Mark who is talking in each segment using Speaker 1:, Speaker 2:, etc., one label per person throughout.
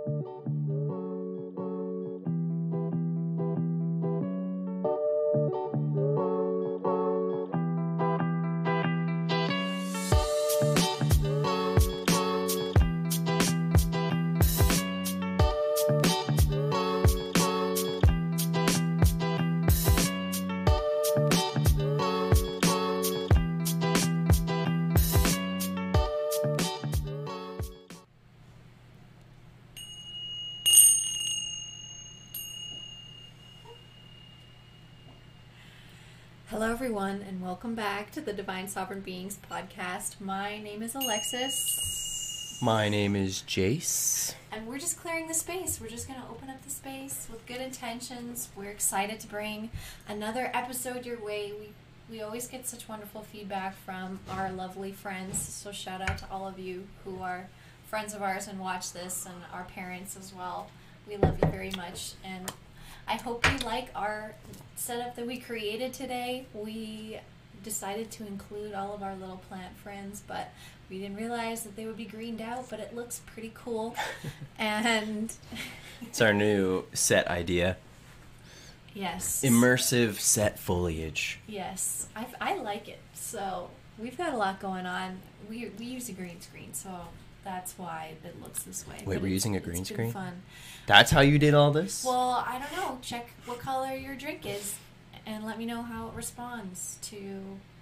Speaker 1: Hello everyone, and welcome back to the Divine Sovereign Beings podcast. My name is Alexis.
Speaker 2: My name is Jace.
Speaker 1: And we're just clearing the space. We're just going to open up the space with good intentions. We're excited to bring another episode your way. We always get such wonderful feedback from our lovely friends. So shout out to all of you who are friends of ours and watch this, and our parents as well. We love you very much, and I hope you like our setup that we created today. We decided to include all of our little plant friends, but we didn't realize that they would be greened out, but it looks pretty cool. And
Speaker 2: it's our new set idea.
Speaker 1: Yes.
Speaker 2: Immersive set foliage.
Speaker 1: Yes. I like it. So we've got a lot going on. We use a green screen, so that's why it looks this way.
Speaker 2: Wait, we're using a green screen?
Speaker 1: It's been fun.
Speaker 2: That's how you did all this?
Speaker 1: Well, I don't know. Check what color your drink is and let me know how it responds to...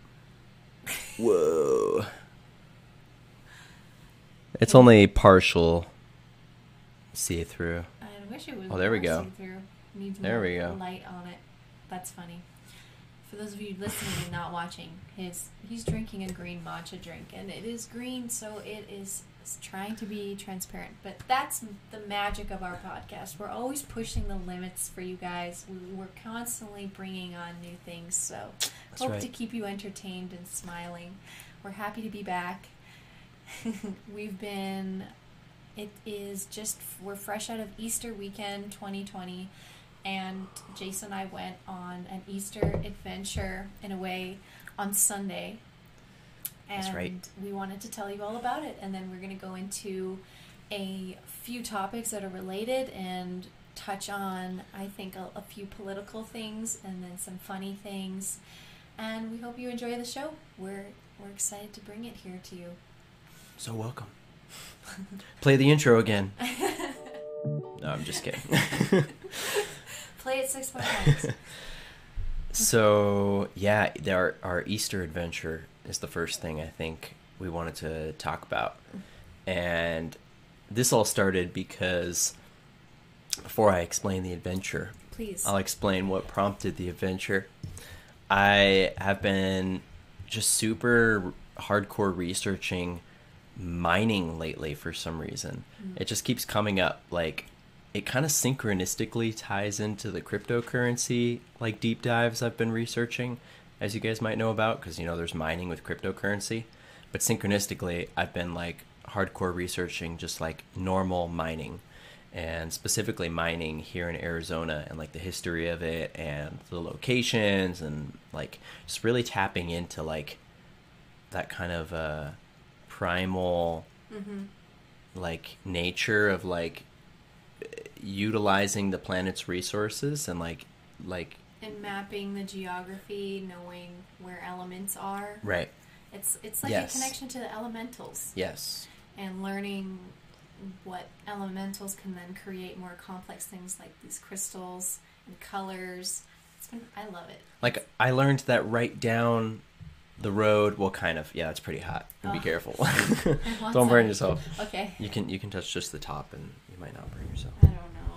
Speaker 2: Whoa. It's only partial see-through.
Speaker 1: I wish it was
Speaker 2: there we go.
Speaker 1: see-through. Needs
Speaker 2: there
Speaker 1: more
Speaker 2: we go.
Speaker 1: light on it. That's funny. For those of you listening and not watching, he's drinking a green matcha drink, and it is green, so it is trying to be transparent. But that's the magic of our podcast. We're always pushing the limits for you guys. We're constantly bringing on new things, so hope to keep you entertained and smiling. We're happy to be back. We're fresh out of Easter weekend 2020. And Jason and I went on an Easter adventure, in a way, on Sunday. And
Speaker 2: that's right.
Speaker 1: We wanted to tell you all about it. And then we're going to go into a few topics that are related and touch on, I think, a few political things and then some funny things. And we hope you enjoy the show. We're excited to bring it here to you.
Speaker 2: So welcome. Play the intro again. No, I'm just kidding.
Speaker 1: Play it 6 more times.
Speaker 2: So, yeah, our Easter adventure is the first thing I think we wanted to talk about. And this all started because, before I explain the adventure,
Speaker 1: please,
Speaker 2: I'll explain what prompted the adventure. I have been just super hardcore researching mining lately for some reason. It just keeps coming up. Like, it kind of synchronistically ties into the cryptocurrency, like, deep dives I've been researching, as you guys might know about, because, there's mining with cryptocurrency. But synchronistically, I've been, like, hardcore researching just, like, normal mining, and specifically mining here in Arizona, and, like, the history of it, and the locations, and, like, just really tapping into, like, that kind of primal, like, nature of, like, utilizing the planet's resources and like
Speaker 1: and mapping the geography, knowing where elements are.
Speaker 2: Right.
Speaker 1: It's like a connection to the elementals.
Speaker 2: Yes.
Speaker 1: And learning what elementals can then create more complex things like these crystals and colors. I love it. Like,
Speaker 2: I learned that right down the road, well, kind of. Yeah, it's pretty hot. Be careful. Don't burn yourself.
Speaker 1: Okay.
Speaker 2: You can touch just the top, and you might not burn yourself.
Speaker 1: I don't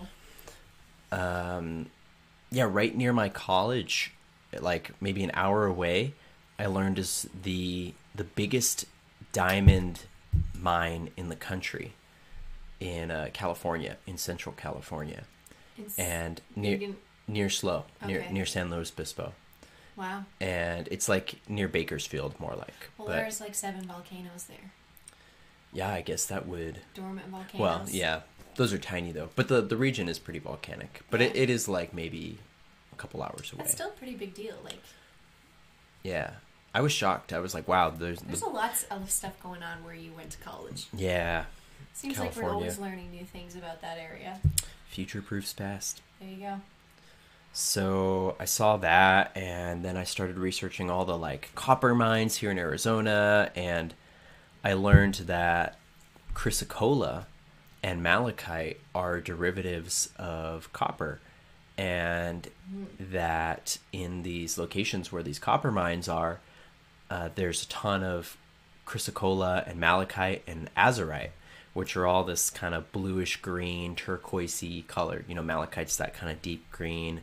Speaker 1: know.
Speaker 2: Yeah, right near my college, like maybe an hour away, I learned is the biggest diamond mine in the country in California, in Central California, and near SLO, near San Luis Obispo.
Speaker 1: Wow.
Speaker 2: And it's like near Bakersfield, more like.
Speaker 1: Well, there's like 7 volcanoes there.
Speaker 2: Yeah, I guess that would...
Speaker 1: Dormant volcanoes.
Speaker 2: Well, yeah. Those are tiny, though. But the region is pretty volcanic. But yeah. it is like maybe a couple hours away.
Speaker 1: That's still a pretty big deal. Like.
Speaker 2: Yeah. I was shocked. I was like, wow, there's
Speaker 1: a lot of stuff going on where you went to college.
Speaker 2: Yeah.
Speaker 1: Seems like we're always learning new things about that area.
Speaker 2: Future proofs past.
Speaker 1: There you go.
Speaker 2: So I saw that, and then I started researching all the like copper mines here in Arizona, and I learned that chrysocolla and malachite are derivatives of copper, and that in these locations where these copper mines are, there's a ton of chrysocolla and malachite and azurite, which are all this kind of bluish green, turquoisey color. You know, malachite's that kind of deep green.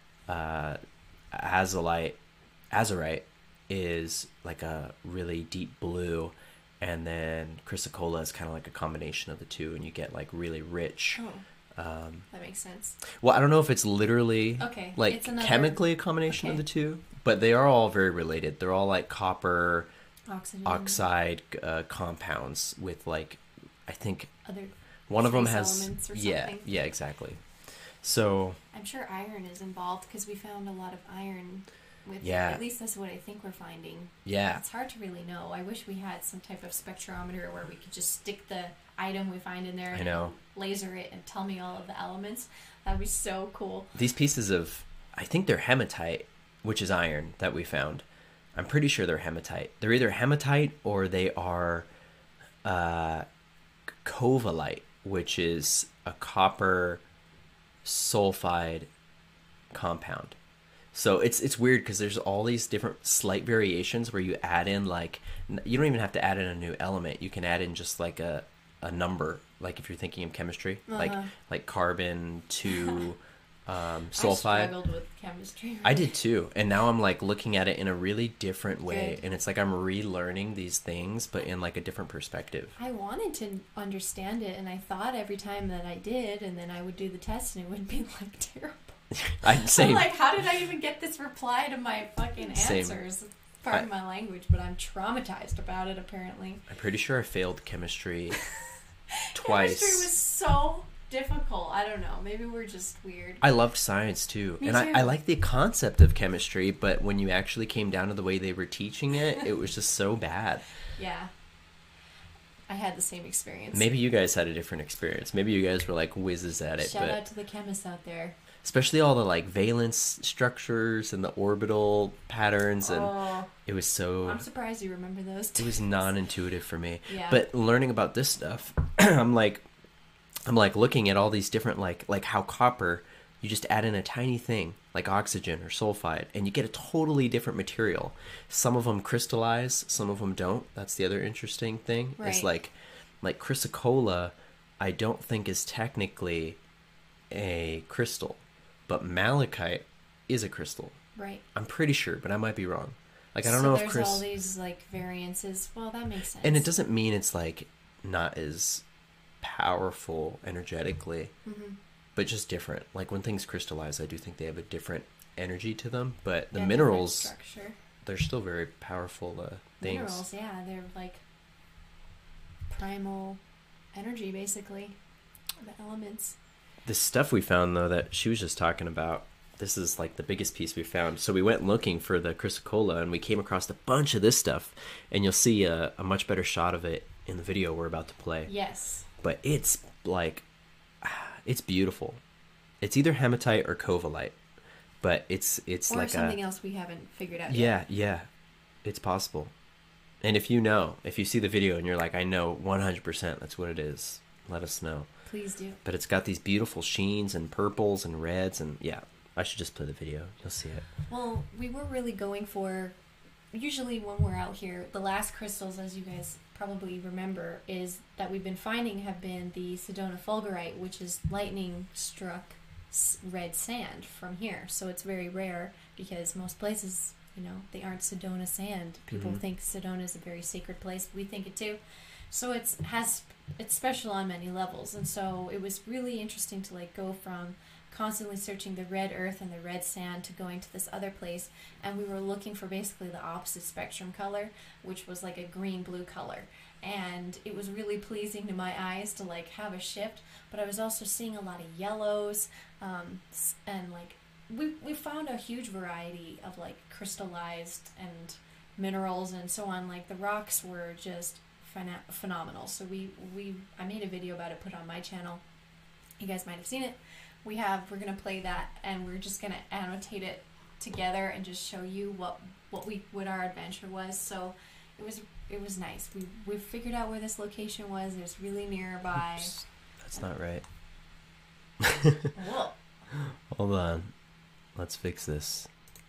Speaker 2: Azurite is like a really deep blue, and then chrysocolla is kind of like a combination of the two, and you get like really rich.
Speaker 1: That makes sense.
Speaker 2: Well, I don't know if it's literally like
Speaker 1: it's another...
Speaker 2: chemically a combination of the two, but they are all very related. They're all like copper oxide compounds with like, I think
Speaker 1: other
Speaker 2: one of them has
Speaker 1: elements or
Speaker 2: something. Yeah, exactly. So
Speaker 1: I'm sure iron is involved because we found a lot of iron with it. At least that's what I think we're finding.
Speaker 2: Yeah.
Speaker 1: It's hard to really know. I wish we had some type of spectrometer where we could just stick the item we find in there and laser it and tell me all of the elements. That would be so cool.
Speaker 2: These pieces of, I think they're hematite, which is iron that we found. I'm pretty sure they're hematite. They're either hematite or they are covalite, which is a copper sulfide compound. So it's weird because there's all these different slight variations where you add in like, you don't even have to add in a new element. You can add in just like a number, like if you're thinking of chemistry, like carbon to sulfide. I
Speaker 1: struggled with chemistry.
Speaker 2: I did too, and now I'm like looking at it in a really different way. Good. And it's like I'm relearning these things but in like a different perspective.
Speaker 1: I wanted to understand it, and I thought every time that I did, and then I would do the test and it would be like terrible. I'm like, how did I even get this reply to my fucking answers? Pardon my language, but I'm traumatized about it apparently.
Speaker 2: I'm pretty sure I failed chemistry twice.
Speaker 1: Chemistry was so difficult. I don't know. Maybe we're just weird.
Speaker 2: I loved science too.
Speaker 1: Me
Speaker 2: and
Speaker 1: too.
Speaker 2: I like the concept of chemistry, but when you actually came down to the way they were teaching it, it was just so bad.
Speaker 1: Yeah. I had the same experience.
Speaker 2: Maybe you guys had a different experience. Maybe you guys were like whizzes at it.
Speaker 1: Shout out to the chemists out there.
Speaker 2: Especially all the like valence structures and the orbital patterns, and it was so...
Speaker 1: I'm surprised you remember those too.
Speaker 2: It was non-intuitive for me.
Speaker 1: Yeah.
Speaker 2: But learning about this stuff, I'm like looking at all these different like how copper, you just add in a tiny thing like oxygen or sulfide and you get a totally different material. Some of them crystallize, some of them don't. That's the other interesting thing.
Speaker 1: Right.
Speaker 2: It's like chrysocolla, I don't think is technically a crystal, but malachite is a crystal.
Speaker 1: Right.
Speaker 2: I'm pretty sure, but I might be wrong. Like, I don't know if
Speaker 1: there's all these like variances. Well, that makes sense.
Speaker 2: And it doesn't mean it's like not as powerful energetically, but just different. Like when things crystallize, I do think they have a different energy to them, but the minerals, they're still very powerful things.
Speaker 1: Minerals, yeah, they're like primal energy, basically, the elements.
Speaker 2: The stuff we found, though, that she was just talking about, this is like the biggest piece we found. So we went looking for the chrysocolla, and we came across a bunch of this stuff, and you'll see a much better shot of it in the video we're about to play.
Speaker 1: Yes.
Speaker 2: But it's like, it's beautiful. It's either hematite or covalite, but it's
Speaker 1: or
Speaker 2: like
Speaker 1: something else we haven't figured out yet.
Speaker 2: Yeah, it's possible. And if you see the video and you're like, I know 100% that's what it is, let us know.
Speaker 1: Please do.
Speaker 2: But it's got these beautiful sheens and purples and reds, and yeah, I should just play the video. You'll see it.
Speaker 1: Well, we were really going for, usually when we're out here, the last crystals, as you guys probably remember, is that we've been finding have been the Sedona fulgurite, which is lightning struck red sand from here. So it's very rare because most places, they aren't Sedona sand. People think Sedona is a very sacred place. We think it too. So it's special on many levels, and so it was really interesting to like go from constantly searching the red earth and the red sand to going to this other place, and we were looking for basically the opposite spectrum color, which was like a green-blue color, and it was really pleasing to my eyes to like have a shift. But I was also seeing a lot of yellows, and like we found a huge variety of like crystallized and minerals and so on. Like the rocks were just phenomenal. So I made a video about it, put on my channel. You guys might have seen it. We're gonna play that, and we're just gonna annotate it together and just show you what our adventure was. So it was nice. We figured out where this location was. It was really nearby.
Speaker 2: Oops, that's not right.
Speaker 1: Whoa.
Speaker 2: Hold on. Let's fix this.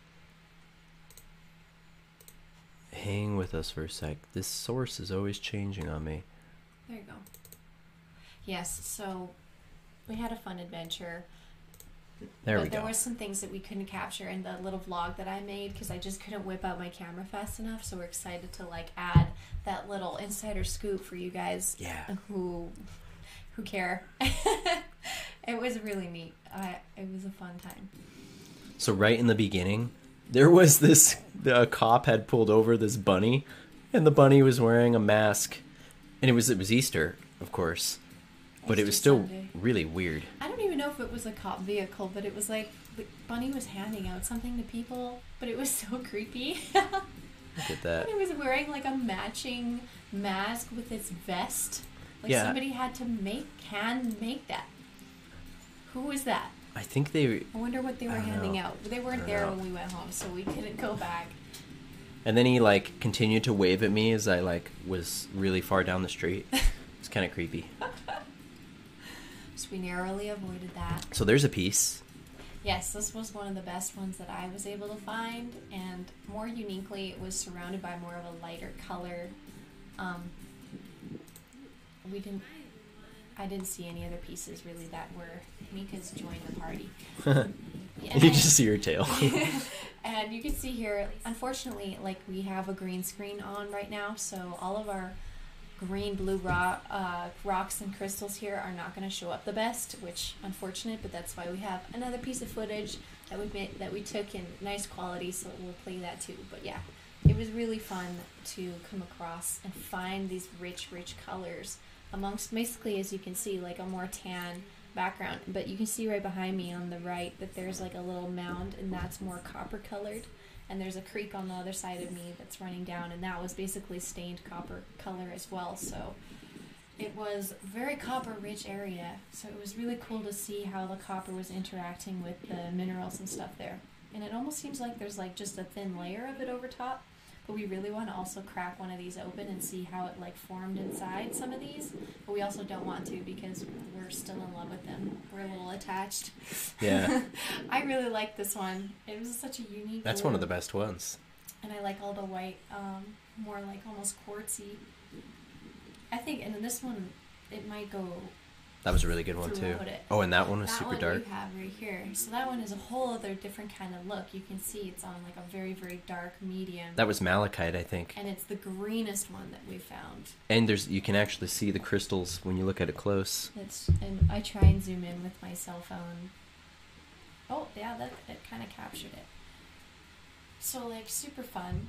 Speaker 2: Hang with us for a sec. This source is always changing on me.
Speaker 1: There you go. Yes, so we had a fun adventure. But there were some things that we couldn't capture in the little vlog that I made because I just couldn't whip out my camera fast enough. So we're excited to like add that little insider scoop for you guys who care. It was really neat. It was a fun time.
Speaker 2: So right in the beginning, there was the cop had pulled over this bunny, and the bunny was wearing a mask, and it was Easter, of course, but it was still
Speaker 1: Sunday.
Speaker 2: Really weird.
Speaker 1: I don't even know if it was a cop vehicle, but it was like the bunny was handing out something to people, but it was so creepy.
Speaker 2: Look at that.
Speaker 1: And it was wearing like a matching mask with its vest. Like somebody had to hand make that. Who was that?
Speaker 2: I think
Speaker 1: I wonder what they were handing out. They weren't there when we went home, so we couldn't go back.
Speaker 2: And then he like continued to wave at me as I like was really far down the street. It's kind of creepy.
Speaker 1: So we narrowly avoided that.
Speaker 2: So there's a piece.
Speaker 1: Yes, this was one of the best ones that I was able to find, and more uniquely, it was surrounded by more of a lighter color. I didn't see any other pieces really that were Mika's joined the party.
Speaker 2: You just see your tail.
Speaker 1: And you can see here, unfortunately, like we have a green screen on right now, so all of our green, blue rocks and crystals here are not going to show up the best, which unfortunate, but that's why we have another piece of footage that we took in nice quality, so we'll play that too. But yeah, it was really fun to come across and find these rich colors amongst basically, as you can see, like a more tan background. But you can see right behind me on the right that there's like a little mound, and that's more copper colored. And there's a creek on the other side of me that's running down, and that was basically stained copper color as well. So it was a very copper rich area. So it was really cool to see how the copper was interacting with the minerals and stuff there. And it almost seems like there's like just a thin layer of it over top. But we really want to also crack one of these open and see how it like formed inside some of these. But we also don't want to because we're still in love with them. We're a little attached.
Speaker 2: Yeah.
Speaker 1: I really like this one. It was such a unique
Speaker 2: That's
Speaker 1: look.
Speaker 2: one of the best ones.
Speaker 1: And I like all the white, more like almost quartzy. I think, and then this one, it might go.
Speaker 2: That was a really good one too. Oh, and that one was super dark.
Speaker 1: That one you have right here. So that one is a whole other different kind of look. You can see it's on like a very, very dark medium.
Speaker 2: That was malachite, I think.
Speaker 1: And it's the greenest one that we found.
Speaker 2: And you can actually see the crystals when you look at it close.
Speaker 1: And I try and zoom in with my cell phone. Oh, yeah, that kind of captured it. So like super fun.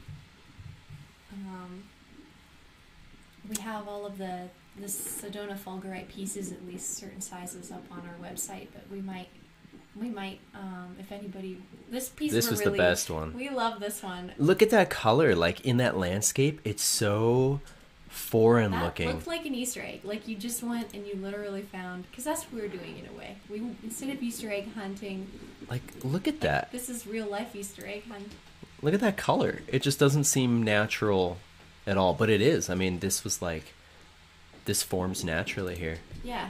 Speaker 1: We have all of the Sedona fulgurite pieces, at least certain sizes, up on our website, but we might if anybody, this was
Speaker 2: the best one.
Speaker 1: We love this one.
Speaker 2: Look at that color, like in that landscape, it's so foreign looking.
Speaker 1: That looked like an Easter egg. Like you just went and you literally found, because that's what we were doing in a way. We, instead of Easter egg hunting,
Speaker 2: like look at that.
Speaker 1: This is real life Easter egg hunt.
Speaker 2: Look at that color. It just doesn't seem natural at all, but it is. I mean, this forms naturally here.
Speaker 1: Yeah.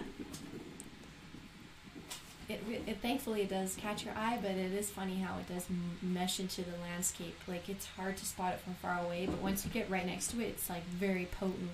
Speaker 1: It thankfully it does catch your eye, but it is funny how it does mesh into the landscape. Like it's hard to spot it from far away, but once you get right next to it, it's like very potent.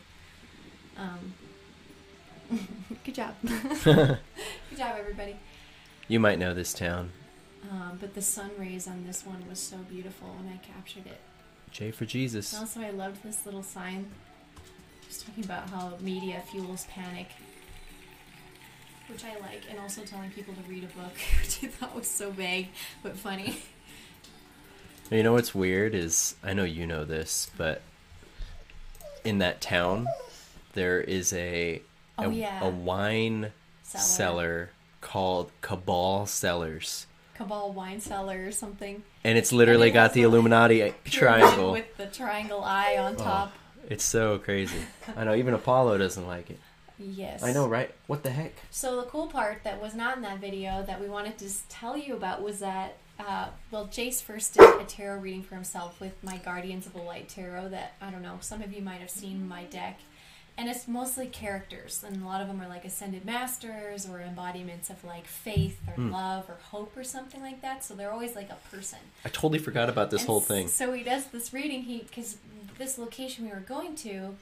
Speaker 1: Good job. Good job, everybody.
Speaker 2: You might know this town.
Speaker 1: But the sun rays on this one was so beautiful, and I captured it.
Speaker 2: J for Jesus.
Speaker 1: And also, I loved this little sign. Just talking about how media fuels panic, which I like, and also telling people to read a book, which I thought was so vague but funny.
Speaker 2: You know what's weird is, I know you know this, but in that town, there is a wine cellar called Cabal Cellars.
Speaker 1: Cabal Wine Cellar or something.
Speaker 2: And it's literally got the Illuminati triangle.
Speaker 1: With the triangle eye on top.
Speaker 2: It's so crazy. I know, even Apollo doesn't like it.
Speaker 1: Yes.
Speaker 2: I know, right? What the heck?
Speaker 1: So the cool part that was not in that video that we wanted to tell you about was that, well, Jace first did a tarot reading for himself with my Guardians of the Light tarot that, I don't know, some of you might have seen my deck. And it's mostly characters, and a lot of them are like ascended masters or embodiments of like faith or love or hope or something like that. So they're always like a person.
Speaker 2: I totally forgot about this whole thing.
Speaker 1: So he does this reading, because this location we were going to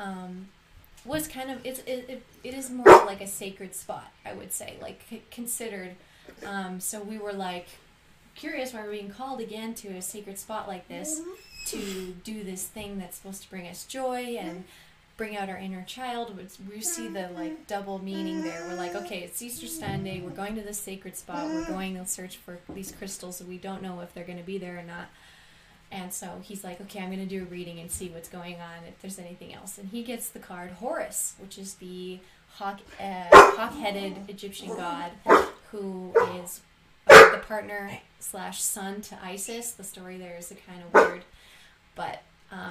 Speaker 1: was kind of, it is more like a sacred spot, I would say, like considered. So we were like curious why we're being called again to a sacred spot like this to do this thing that's supposed to bring us joy and bring out our inner child. We see the like double meaning there. We're like, okay, it's Easter Sunday, we're going to this sacred spot, we're going to search for these crystals, and we don't know if they're going to be there or not. And so he's like, okay, I'm going to do a reading and see what's going on, if there's anything else. And he gets the card Horus, which is the hawk-headed Egyptian god who is the partner / son to Isis. The story there is kind of weird, but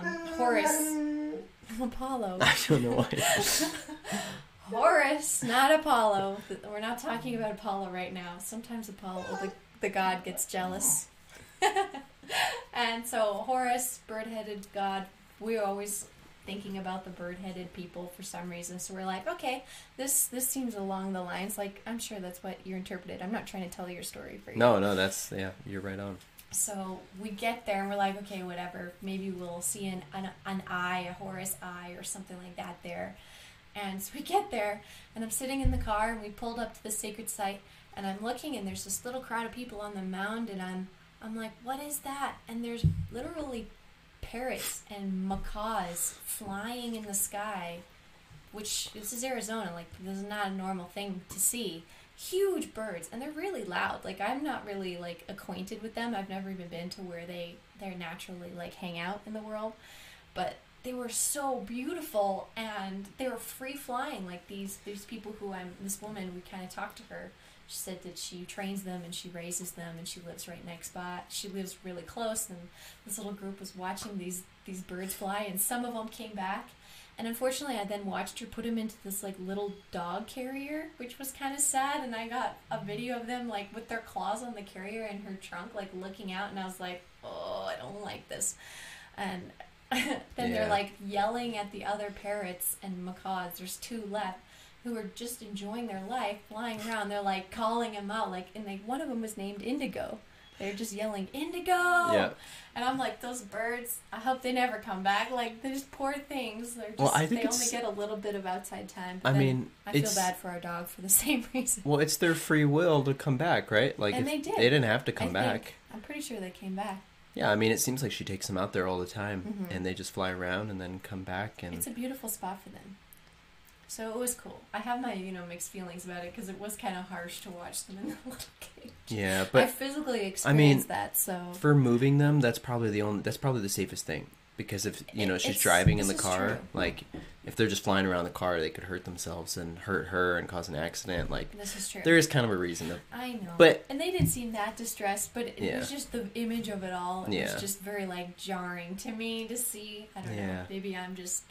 Speaker 1: Horus, Apollo.
Speaker 2: I don't know why.
Speaker 1: Horus, not Apollo. We're not talking about Apollo right now. Sometimes Apollo, the god, gets jealous. And so Horus, bird-headed god, we're always thinking about the bird-headed people for some reason. So we're like, okay, this seems along the lines, like, I'm sure that's what you interpreted. I'm not trying to tell your story for you.
Speaker 2: No, that's, yeah, you're right on.
Speaker 1: So we get there and we're like, okay, whatever. Maybe we'll see an eye, a Horus eye or something like that there. And so we get there and I'm sitting in the car and we pulled up to the sacred site and I'm looking and there's this little crowd of people on the mound and I'm like, what is that? And there's literally parrots and macaws flying in the sky, which this is Arizona. Like, this is not a normal thing to see. Huge birds, and they're really loud. Like, I'm not really like acquainted with them. I've never even been to where they're naturally like hang out in the world, but they were so beautiful and they were free flying. Like these people who this woman, we kind of talked to her. She said that she trains them and she raises them and she lives right next spot. She lives really close, and this little group was watching these birds fly, and some of them came back. And unfortunately, I then watched her put him into this like little dog carrier, which was kind of sad. And I got a video of them like with their claws on the carrier and her trunk, like looking out. And I was like, oh, I don't like this. And then they're like yelling at the other parrots and macaws. There's 2 left who are just enjoying their life, flying around. They're like calling them out, like, and one of them was named Indigo. They're just yelling, Indigo!
Speaker 2: Yeah.
Speaker 1: And I'm like, those birds, I hope they never come back. Like, they're just poor things. They're just,
Speaker 2: well, I think
Speaker 1: they only get a little bit of outside time. But
Speaker 2: I mean,
Speaker 1: I feel bad for our dog for the same reason.
Speaker 2: Well, it's their free will to come back, right? Like,
Speaker 1: and they did.
Speaker 2: They didn't have to come back.
Speaker 1: I'm pretty sure they came back.
Speaker 2: Yeah, I mean, it seems like she takes them out there all the time, and they just fly around and then come back. And
Speaker 1: it's a beautiful spot for them. So it was cool. I have my, mixed feelings about it because it was kind of harsh to watch them in the little cage.
Speaker 2: Yeah, but
Speaker 1: I physically experienced that. So
Speaker 2: for moving them, that's probably the safest thing, because if she's driving in the car, like if they're just flying around the car, they could hurt themselves and hurt her and cause an accident. Like,
Speaker 1: this is true.
Speaker 2: There is kind of a reason to.
Speaker 1: I know,
Speaker 2: but
Speaker 1: and they didn't seem that distressed, but it was just the image of it all. It was just very like jarring to me to see. I don't know. Maybe I'm just.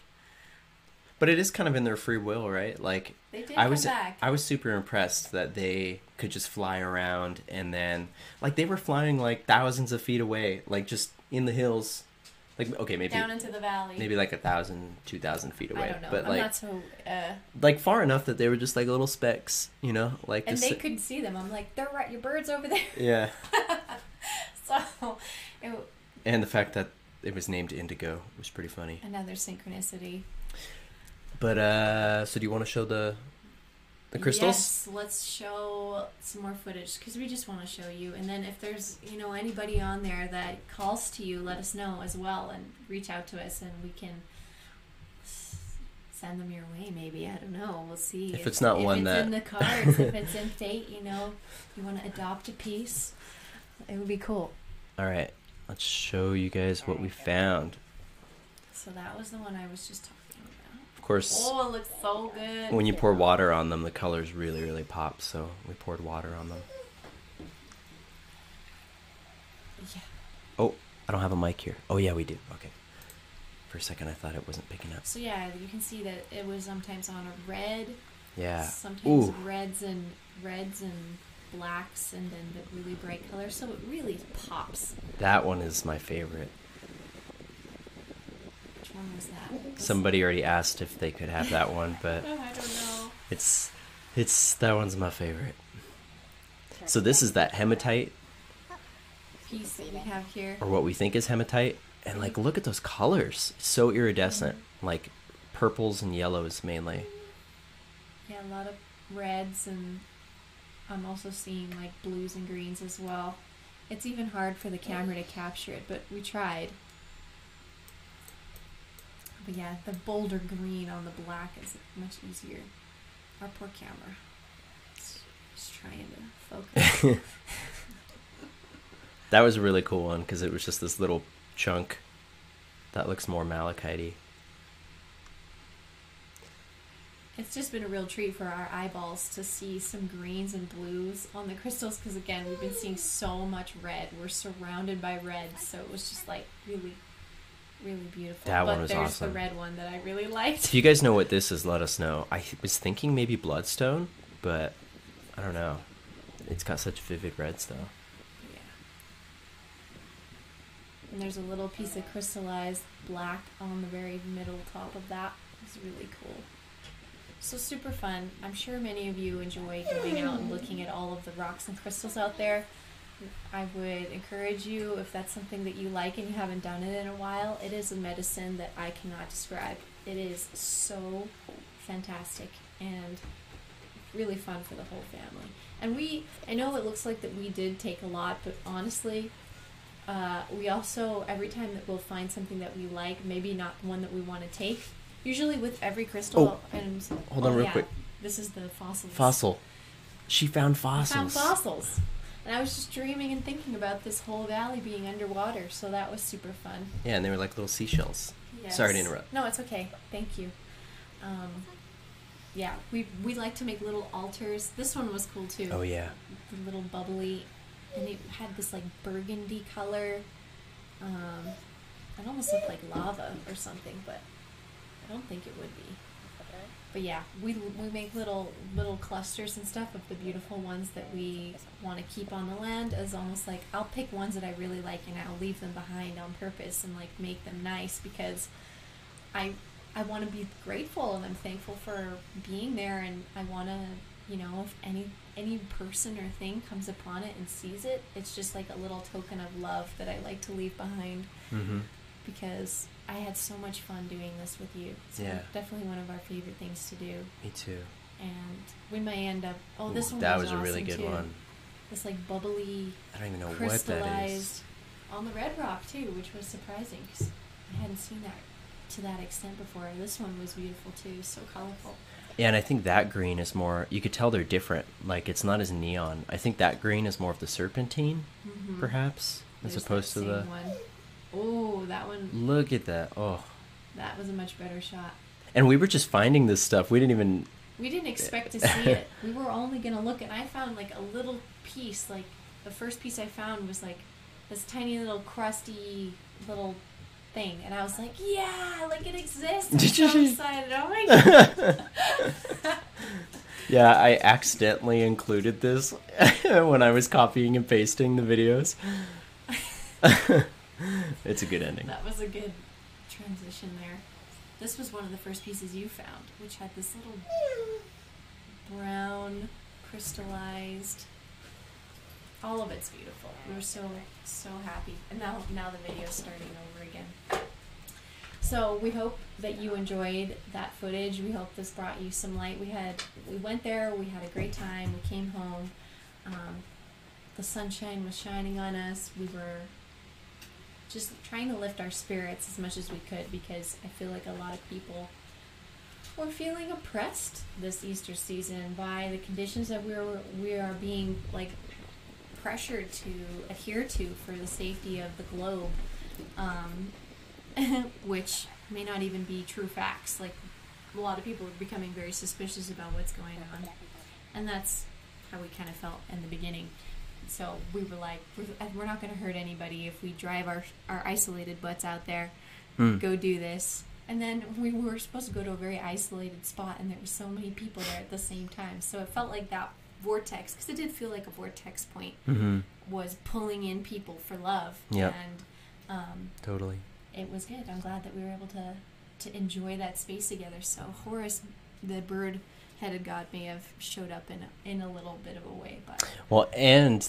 Speaker 2: But it is kind of in their free will, right? Like,
Speaker 1: they did come back.
Speaker 2: I was super impressed that they could just fly around, and then, like, they were flying, like, thousands of feet away, like, just in the hills. Like, okay, maybe...
Speaker 1: down into the valley.
Speaker 2: Maybe, like, 1,000, 2,000 feet away.
Speaker 1: I don't know.
Speaker 2: But,
Speaker 1: I'm not so...
Speaker 2: like, far enough that they were just, like, little specks, like...
Speaker 1: And they couldn't see them. I'm like, they're right, your bird's over there.
Speaker 2: Yeah.
Speaker 1: So...
Speaker 2: And the fact that it was named Indigo was pretty funny.
Speaker 1: Another synchronicity.
Speaker 2: But, so do you want to show the crystals?
Speaker 1: Yes, let's show some more footage, because we just want to show you. And then if there's, anybody on there that calls to you, let us know as well, and reach out to us, and we can send them your way, maybe. I don't know. We'll see.
Speaker 2: If it's not one that...
Speaker 1: If it's in the cards, if it's in fate, you want to adopt a piece, it would be cool.
Speaker 2: All right. Let's show you guys what we found.
Speaker 1: So that was the one I was just talking about.
Speaker 2: Of course,
Speaker 1: oh, it looks so good.
Speaker 2: When you pour water on them, the colors really, really pop. So we poured water on them.
Speaker 1: Yeah.
Speaker 2: Oh, I don't have a mic here. Oh, yeah, we do. Okay. For a second, I thought it wasn't picking up.
Speaker 1: So yeah, you can see that it was sometimes on a red.
Speaker 2: Yeah.
Speaker 1: Sometimes
Speaker 2: Ooh.
Speaker 1: reds and blacks, and then the really bright color. So it really pops.
Speaker 2: That one is my favorite.
Speaker 1: Which one was that?
Speaker 2: Somebody already asked if they could have that one, but
Speaker 1: Oh, I don't know.
Speaker 2: it's that one's my favorite. So this is that hematite,
Speaker 1: Piece that we have here.
Speaker 2: or what we think is hematite, and like look at those colors. It's so iridescent, like purples and yellows mainly.
Speaker 1: Yeah, a lot of reds, and I'm also seeing like blues and greens as well. It's even hard for the camera to capture it, but we tried. But yeah, the bolder green on the black is much easier. Our poor camera. It's just trying to focus.
Speaker 2: That was a really cool one because it was just this little chunk that looks more malachite-y.
Speaker 1: It's just been a real treat for our eyeballs to see some greens and blues on the crystals because, again, we've been seeing so much red. We're surrounded by red, so it was just like really, really beautiful.
Speaker 2: That
Speaker 1: but
Speaker 2: one was
Speaker 1: there's
Speaker 2: awesome.
Speaker 1: the red one that I really liked.
Speaker 2: If you guys know what this is, let us know. I was thinking maybe bloodstone, but I don't know. It's got such vivid reds, though.
Speaker 1: Yeah. And there's a little piece of crystallized black on the very middle top of that. It's really cool. So super fun. I'm sure many of you enjoy going out and looking at all of the rocks and crystals out there. I would encourage you, if that's something that you like and you haven't done it in a while, it is a medicine that I cannot describe. It is so fantastic and really fun for the whole family. And I know it looks like that we did take a lot, but honestly, we also, every time that we'll find something that we like, maybe not one that we want to take, usually with every crystal.
Speaker 2: Hold on real quick.
Speaker 1: This is the fossils.
Speaker 2: Fossil. She found fossils.
Speaker 1: I found fossils. And I was just dreaming and thinking about this whole valley being underwater, so that was super fun.
Speaker 2: Yeah, and they were like little seashells.
Speaker 1: Yes.
Speaker 2: Sorry to interrupt.
Speaker 1: No, it's okay. Thank you. Yeah, we like to make little altars. This one was cool too.
Speaker 2: Oh, yeah.
Speaker 1: The little bubbly, and it had this like burgundy color. It almost looked like lava or something, but I don't think it would be. But yeah, we make little clusters and stuff of the beautiful ones that we want to keep on the land, as almost like I'll pick ones that I really like and I'll leave them behind on purpose and like make them nice because I want to be grateful and I'm thankful for being there, and I want to, if any person or thing comes upon it and sees it, it's just like a little token of love that I like to leave behind.
Speaker 2: Mm-hmm.
Speaker 1: Because I had so much fun doing this with you. It's definitely one of our favorite things to do.
Speaker 2: Me too.
Speaker 1: And we may end up... Oh, this one
Speaker 2: that
Speaker 1: was
Speaker 2: was a
Speaker 1: awesome
Speaker 2: really good
Speaker 1: too.
Speaker 2: one.
Speaker 1: This like bubbly,
Speaker 2: I don't even know what
Speaker 1: crystallized
Speaker 2: that is.
Speaker 1: on the red rock too, which was surprising because I hadn't seen that to that extent before. This one was beautiful too, so colorful.
Speaker 2: Yeah, and I think that green is more... You could tell they're different. Like, it's not as neon. I think that green is more of the serpentine, perhaps, as opposed to the...
Speaker 1: one. Oh, that one.
Speaker 2: Look at that. Oh.
Speaker 1: That was a much better shot.
Speaker 2: And we were just finding this stuff. We didn't
Speaker 1: expect to see it. We were only going to look, and I found like a little piece. Like the first piece I found was like this tiny little crusty little thing. And I was like, yeah, like it exists. I'm so excited. Oh my God.
Speaker 2: Yeah, I accidentally included this when I was copying and pasting the videos. It's a good ending.
Speaker 1: That was a good transition there. This was one of the first pieces you found, which had this little brown, crystallized... All of it's beautiful. We were so happy. And now the video's starting over again. So we hope that you enjoyed that footage. We hope this brought you some light. We went there, we had a great time, we came home. The sunshine was shining on us. We were just trying to lift our spirits as much as we could because I feel like a lot of people were feeling oppressed this Easter season by the conditions that we are being like pressured to adhere to for the safety of the globe, which may not even be true facts. Like a lot of people are becoming very suspicious about what's going on, and that's how we kind of felt in the beginning. So we were like, we're not going to hurt anybody if we drive our isolated butts out there. go do this. And then we were supposed to go to a very isolated spot, and there were so many people there at the same time. So it felt like that vortex, because it did feel like a vortex point, was pulling in people for love.
Speaker 2: Yep.
Speaker 1: And
Speaker 2: totally.
Speaker 1: it was good. I'm glad that we were able to enjoy that space together. So Horus, the bird-headed god, may have showed up in a little bit of a way. But
Speaker 2: well, and,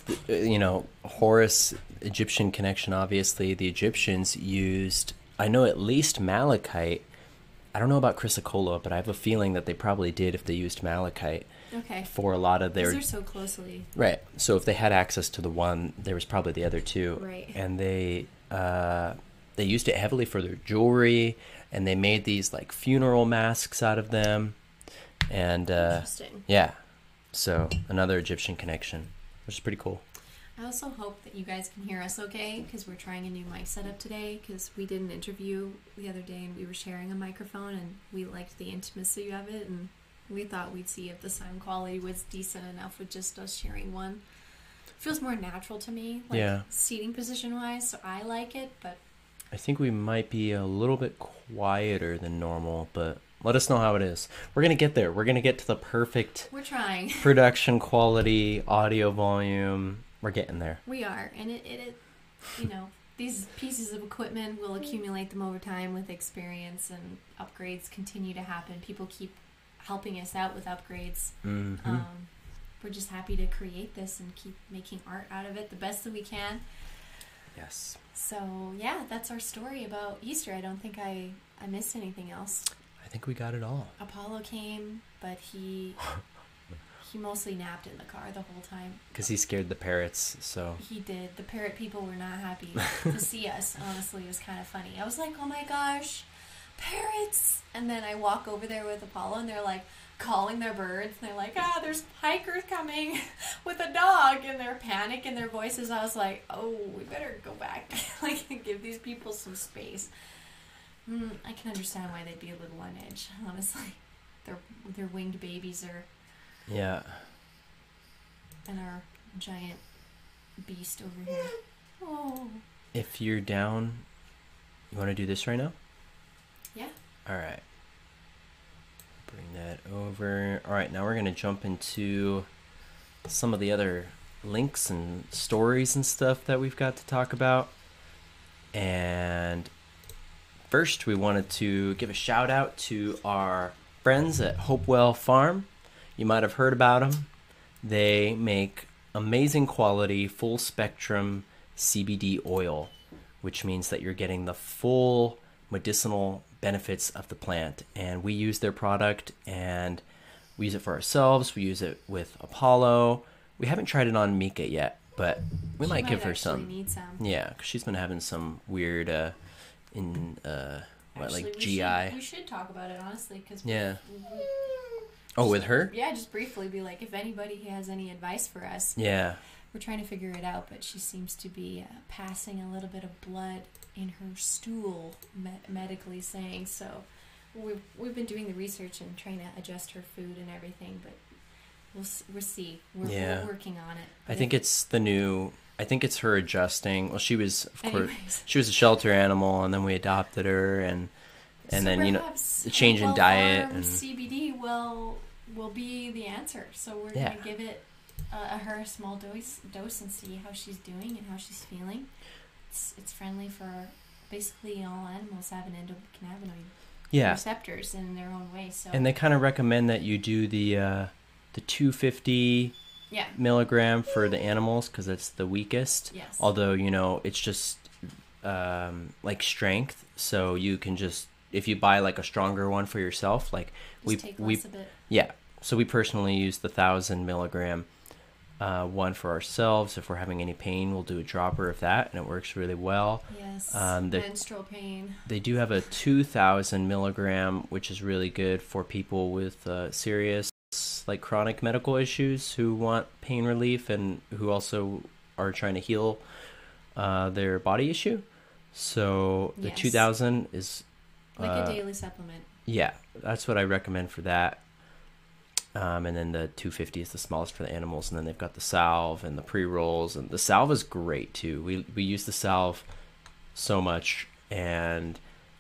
Speaker 2: Horus, Egyptian connection, obviously. The Egyptians used, I know at least malachite. I don't know about chrysocolla, but I have a feeling that they probably did if they used malachite.
Speaker 1: Okay.
Speaker 2: For a lot of their...
Speaker 1: They're so closely...
Speaker 2: Right. So if they had access to the one, there was probably the other two.
Speaker 1: Right.
Speaker 2: And they used it heavily for their jewelry, and they made these, like, funeral masks out of them. And,
Speaker 1: Interesting.
Speaker 2: Yeah. So another Egyptian connection, which is pretty cool.
Speaker 1: I also hope that you guys can hear us okay, because we're trying a new mic setup today, because we did an interview the other day and we were sharing a microphone and we liked the intimacy of it, and we thought we'd see if the sound quality was decent enough with just us sharing one. Feels more natural to me, like seating position wise, so I like it, but
Speaker 2: I think we might be a little bit quieter than normal, but let us know how it is. We're going to get there. We're going to get to the perfect
Speaker 1: we're trying
Speaker 2: production quality, audio volume. We're getting there.
Speaker 1: We are, and it these pieces of equipment will accumulate them over time with experience, and upgrades continue to happen. People keep helping us out with upgrades. We're just happy to create this and keep making art out of it the best that we can.
Speaker 2: Yes.
Speaker 1: So, yeah, that's our story about Easter. I don't think I missed anything else.
Speaker 2: I think we got it all.
Speaker 1: Apollo came, but he mostly napped in the car the whole time.
Speaker 2: Because he scared the parrots, so...
Speaker 1: He did. The parrot people were not happy to see us. Honestly, it was kind of funny. I was like, oh my gosh, parrots! And then I walk over there with Apollo, and they're like calling their birds, and they're like, there's hikers coming with a dog, and they're panic in their voices. I was like, oh, we better go back. Like, give these people some space. I can understand why they'd be a little on edge, honestly. Their winged babies are...
Speaker 2: Yeah.
Speaker 1: And our giant beast over here. Oh.
Speaker 2: If you're down, you want to do this right now?
Speaker 1: Yeah.
Speaker 2: All right. Bring that over. All right, now we're going to jump into some of the other links and stories and stuff that we've got to talk about. And first, we wanted to give a shout out to our friends at Hopewell Farm. You might have heard about them. They make amazing quality, full spectrum CBD oil, which means that you're getting the full medicinal benefits of the plant. And we use their product, and we use it for ourselves. We use it with Apollo. We haven't tried it on Mika yet, but we might give her some.
Speaker 1: Need some.
Speaker 2: Yeah, because she's been having some weird GI.
Speaker 1: We should talk about it, honestly, because
Speaker 2: with her?
Speaker 1: Yeah, just briefly be like, if anybody has any advice for us.
Speaker 2: Yeah.
Speaker 1: We're trying to figure it out, but she seems to be passing a little bit of blood in her stool, medically saying. So we've been doing the research and trying to adjust her food and everything, but we'll see. We're working on it.
Speaker 2: I think it's her adjusting. Well, she was, of course, she was a shelter animal, and then we adopted her, and then the change in diet and
Speaker 1: CBD will be the answer. So we're gonna give it her a small dose and see how she's doing and how she's feeling. It's friendly for basically all animals have an endocannabinoid receptors in their own way. So
Speaker 2: and they kind of recommend that you do the 250 milligram for the animals because it's the weakest.
Speaker 1: Yes.
Speaker 2: Although it's just like strength, so you can just. If you buy like a stronger one for yourself, like
Speaker 1: take less of it.
Speaker 2: Yeah. So we personally use the 1,000 milligram one for ourselves. If we're having any pain, we'll do a dropper of that, and it works really well.
Speaker 1: Yes. Menstrual pain.
Speaker 2: They do have a 2,000 milligram, which is really good for people with serious, like chronic medical issues who want pain relief and who also are trying to heal their body issue. So the 2,000 is.
Speaker 1: Like a daily supplement.
Speaker 2: Yeah, that's what I recommend for that. And then the 250 is the smallest for the animals. And then they've got the salve and the pre-rolls. And the salve is great, too. We use the salve so much. And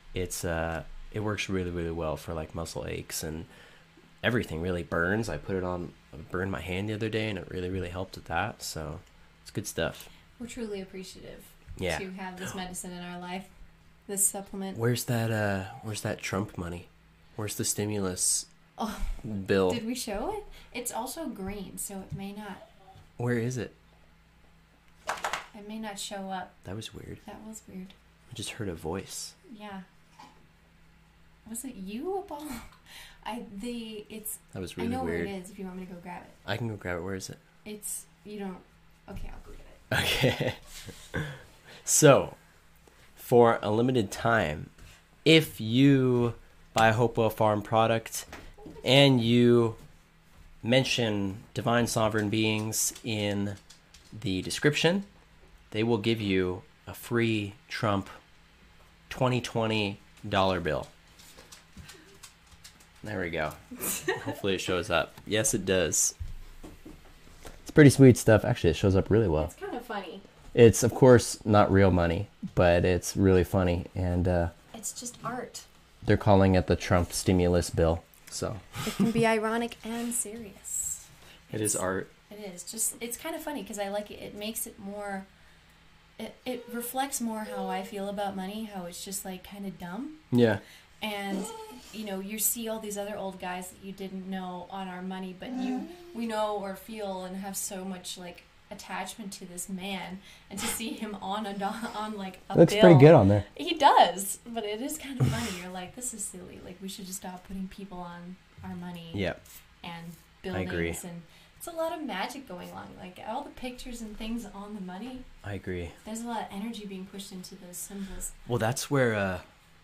Speaker 2: it works really, really well for like muscle aches and everything. Really burns. I burned my hand the other day, and it really, really helped with that. So it's good stuff.
Speaker 1: We're truly appreciative
Speaker 2: Yeah.
Speaker 1: to have this medicine in our life, this supplement.
Speaker 2: Where's that Trump money? Where's the stimulus bill?
Speaker 1: Did we show it? It's also green, so it may not.
Speaker 2: Where is it?
Speaker 1: It may not show up.
Speaker 2: That was weird.
Speaker 1: That was weird.
Speaker 2: I just heard a voice.
Speaker 1: Yeah. Was it you, Apollo?
Speaker 2: That was really
Speaker 1: I know
Speaker 2: weird.
Speaker 1: where it is if you want me to go grab it.
Speaker 2: I can go grab it. Where is it?
Speaker 1: You don't. Okay, I'll go get it.
Speaker 2: Okay. So, for a limited time, if you buy a Hopewell Farm product and you mention Divine Sovereign Beings in the description, they will give you a free Trump 2020 dollar bill. There we go. Hopefully it shows up. Yes, it does. It's pretty sweet stuff. Actually, it shows up really well.
Speaker 1: It's kind of funny.
Speaker 2: It's, of course, not real money, but it's really funny. And
Speaker 1: It's just art.
Speaker 2: they're calling it the Trump stimulus bill. So
Speaker 1: It can be ironic and serious.
Speaker 2: it is art.
Speaker 1: It is. Just, it's kind of funny because I like it. It makes it more, it reflects more how I feel about money, how it's just like kind of dumb.
Speaker 2: Yeah.
Speaker 1: And, you know, you see all these other old guys that you didn't know on our money, but we know or feel and have so much, like, attachment to this man. And to see him on like, a
Speaker 2: Looks
Speaker 1: bill.
Speaker 2: pretty good on there.
Speaker 1: He does, but it is kind of funny. You're like, this is silly. Like, we should just stop putting people on our money.
Speaker 2: Yeah.
Speaker 1: And buildings.
Speaker 2: I agree.
Speaker 1: And it's a lot of magic going on. Like, all the pictures and things on the money,
Speaker 2: I agree.
Speaker 1: there's a lot of energy being pushed into those symbols.
Speaker 2: Well, that's where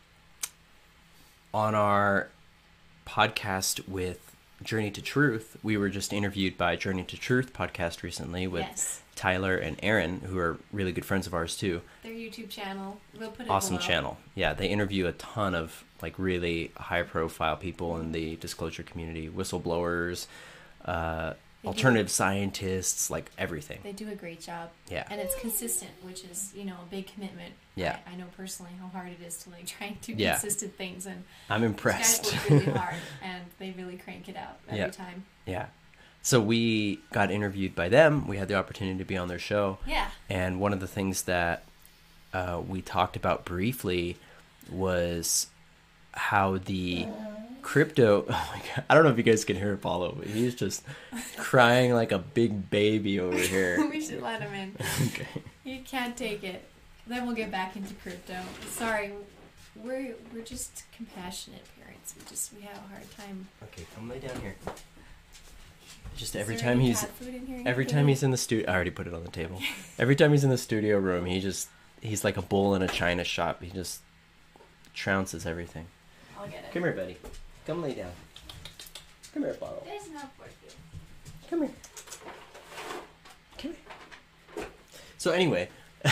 Speaker 2: on our podcast with Journey to Truth, we were just interviewed by Journey to Truth podcast recently with
Speaker 1: Yes.
Speaker 2: Tyler and Aaron, who are really good friends of ours too.
Speaker 1: Their YouTube channel. We'll put it
Speaker 2: Awesome
Speaker 1: below.
Speaker 2: channel. Yeah, they interview a ton of like really high profile people in the disclosure community, whistleblowers, alternative scientists, like everything.
Speaker 1: They do a great job.
Speaker 2: Yeah.
Speaker 1: And it's consistent, which is, you know, a big commitment.
Speaker 2: Yeah.
Speaker 1: I know personally how hard it is to like try and do
Speaker 2: Yeah.
Speaker 1: consistent things, and
Speaker 2: I'm impressed.
Speaker 1: these guys work really hard, and they really crank it out every
Speaker 2: Yeah.
Speaker 1: time.
Speaker 2: Yeah. So we got interviewed by them. We had the opportunity to be on their show.
Speaker 1: Yeah.
Speaker 2: And one of the things that we talked about briefly was how the crypto... Oh my God. I don't know if you guys can hear Apollo, but he's just crying like a big baby over here.
Speaker 1: We should let him in.
Speaker 2: Okay.
Speaker 1: He can't take it. Then we'll get back into crypto. Sorry, we're just compassionate parents. We have a hard time.
Speaker 2: Okay, come lay down here. Just
Speaker 1: Is
Speaker 2: every
Speaker 1: there
Speaker 2: time
Speaker 1: any
Speaker 2: he's...
Speaker 1: cat food in here?
Speaker 2: Every time he's in the studio... I already put it on the table. Every time he's in the studio room, he's like a bull in a china shop. He just trounces everything.
Speaker 1: I'll get it.
Speaker 2: Come here, buddy. Come lay down. Come here, Apollo.
Speaker 1: There's no for you.
Speaker 2: Come here. Come here. So anyway,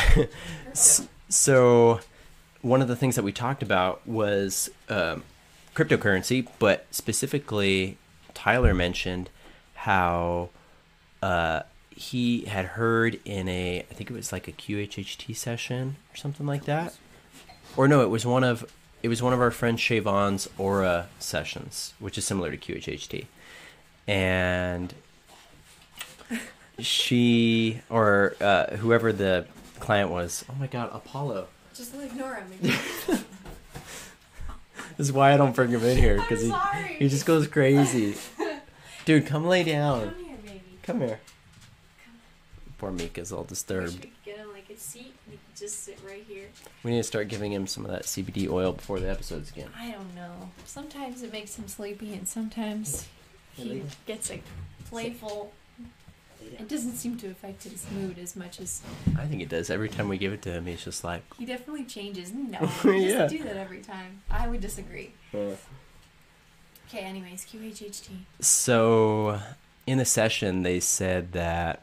Speaker 2: so one of the things that we talked about was cryptocurrency, but specifically Tyler mentioned how he had heard in I think it was like a QHHT session or something like that. Or no, it was one of our friend Shavon's Aura sessions, which is similar to QHHT. And she, or whoever the client was, oh my God, Apollo.
Speaker 1: Just ignore him.
Speaker 2: This is why I don't bring him in here, because
Speaker 1: I'm sorry.
Speaker 2: he just goes crazy. Dude, come lay down.
Speaker 1: Come here, baby.
Speaker 2: Come here. Poor Mika's all
Speaker 1: Wish we
Speaker 2: disturbed.
Speaker 1: could get him like a seat and he could just sit right here.
Speaker 2: We need to start giving him some of that CBD oil before the episodes again.
Speaker 1: I don't know. Sometimes it makes him sleepy, and sometimes he gets like playful. It doesn't seem to affect his mood as much as
Speaker 2: I think it does. Every time we give it to him, he's just like...
Speaker 1: he definitely changes. No, he
Speaker 2: Yeah.
Speaker 1: doesn't do that every time. I would disagree. Okay, anyways, QHHT.
Speaker 2: So, in the session, they said that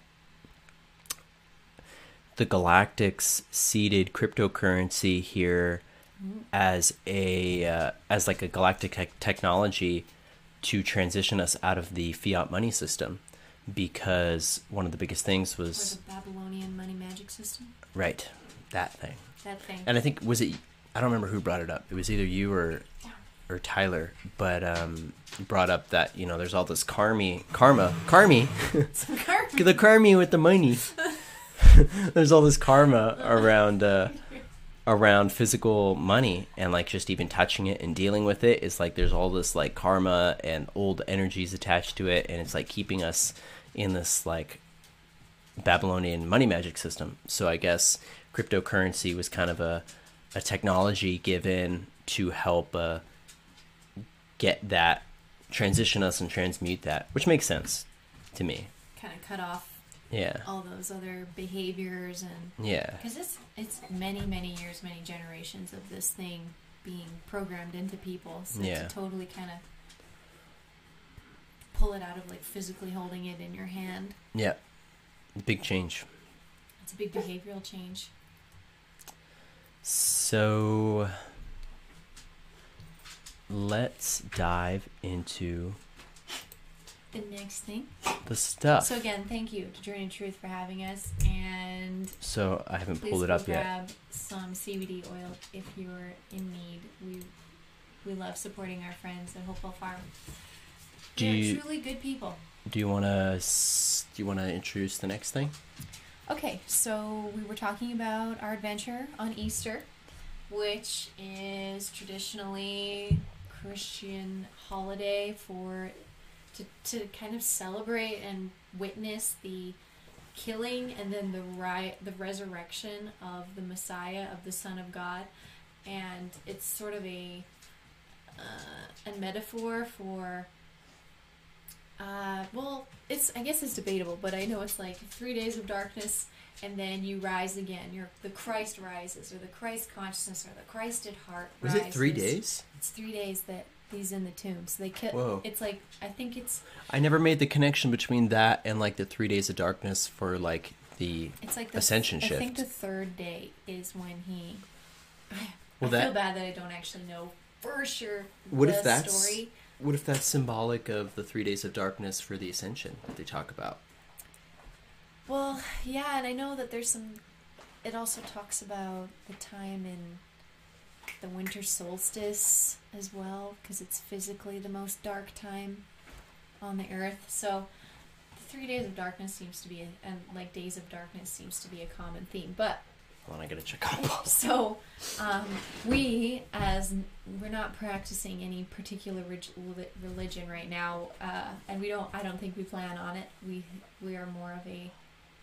Speaker 2: the Galactics seeded cryptocurrency here as like a galactic technology to transition us out of the fiat money system, because one of the biggest things was
Speaker 1: For the Babylonian money magic system.
Speaker 2: right, that thing.
Speaker 1: That thing.
Speaker 2: And I think was it I don't remember who brought it up. It was either you or Tyler, but brought up that, you know, there's all this karmi,
Speaker 1: Some karma.
Speaker 2: the karmi with the money. There's all this karma around physical money, and like just even touching it and dealing with it is like there's all this like karma and old energies attached to it, and it's like keeping us in this like Babylonian money magic system. So I guess cryptocurrency was kind of a technology given to help get that, transition us and transmute that, which makes sense to me.
Speaker 1: Kind of cut off all those other behaviors, and because it's many years, many generations of this thing being programmed into people, so to totally kind of pull it out of like physically holding it in your hand,
Speaker 2: big change.
Speaker 1: It's a big behavioral change.
Speaker 2: So let's dive into
Speaker 1: the next thing,
Speaker 2: the stuff.
Speaker 1: So again, thank you to Journey to Truth for having us, and
Speaker 2: so I haven't pulled it up yet.
Speaker 1: Grab some CBD oil if you're in need. We love supporting our friends at Hopewell Farm. They're truly good people.
Speaker 2: Do you want to introduce the next thing?
Speaker 1: Okay, so we were talking about our adventure on Easter, which is traditionally Christian holiday to kind of celebrate and witness the killing and then the resurrection of the Messiah, of the Son of God, and it's sort of a metaphor for. I guess it's debatable, but I know it's like 3 days of darkness, and then you rise again. The Christ rises, or the Christ consciousness, or the Christ at heart rises.
Speaker 2: Was it 3 days?
Speaker 1: It's 3 days that he's in the tomb. So they kill.
Speaker 2: Whoa.
Speaker 1: It's like, I think it's.
Speaker 2: I never made the connection between that and like the 3 days of darkness for like the ascension shift.
Speaker 1: I think the third day is when he. I feel bad that I don't actually know for sure the story.
Speaker 2: What if that's symbolic of the 3 days of darkness for the ascension that they talk about?
Speaker 1: Well, yeah, and I know that there's some... It also talks about the time in the winter solstice as well, because it's physically the most dark time on the earth. So the 3 days of darkness seems to be, and like days of darkness seems to be a common theme. But
Speaker 2: Hold on, I gotta check out.
Speaker 1: So, we're not practicing any particular religion right now, and I don't think we plan on it. We are more of a,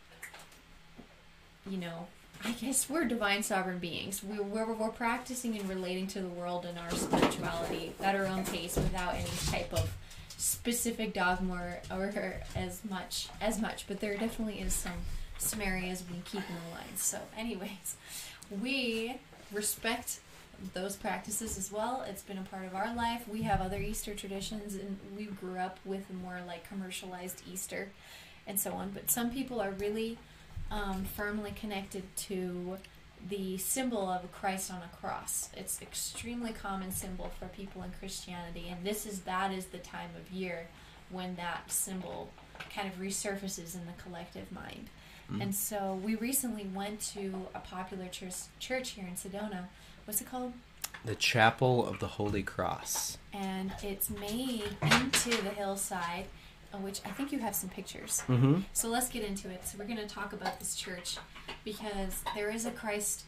Speaker 1: I guess we're divine sovereign beings. We're practicing and relating to the world and our spirituality at our own pace without any type of specific dogma or as much. But there definitely is some areas we keep in the lines. So anyways, we respect those practices as well. It's been a part of our life. We have other Easter traditions, and we grew up with a more like commercialized Easter and so on. But some people are really firmly connected to the symbol of Christ on a cross. It's extremely common symbol for people in Christianity, and that is the time of year when that symbol kind of resurfaces in the collective mind. And so we recently went to a popular church here in Sedona. What's it called?
Speaker 2: The Chapel of the Holy Cross.
Speaker 1: And it's made into the hillside, which I think you have some pictures.
Speaker 2: Mm-hmm.
Speaker 1: So let's get into it. So we're going to talk about this church because there is a Christ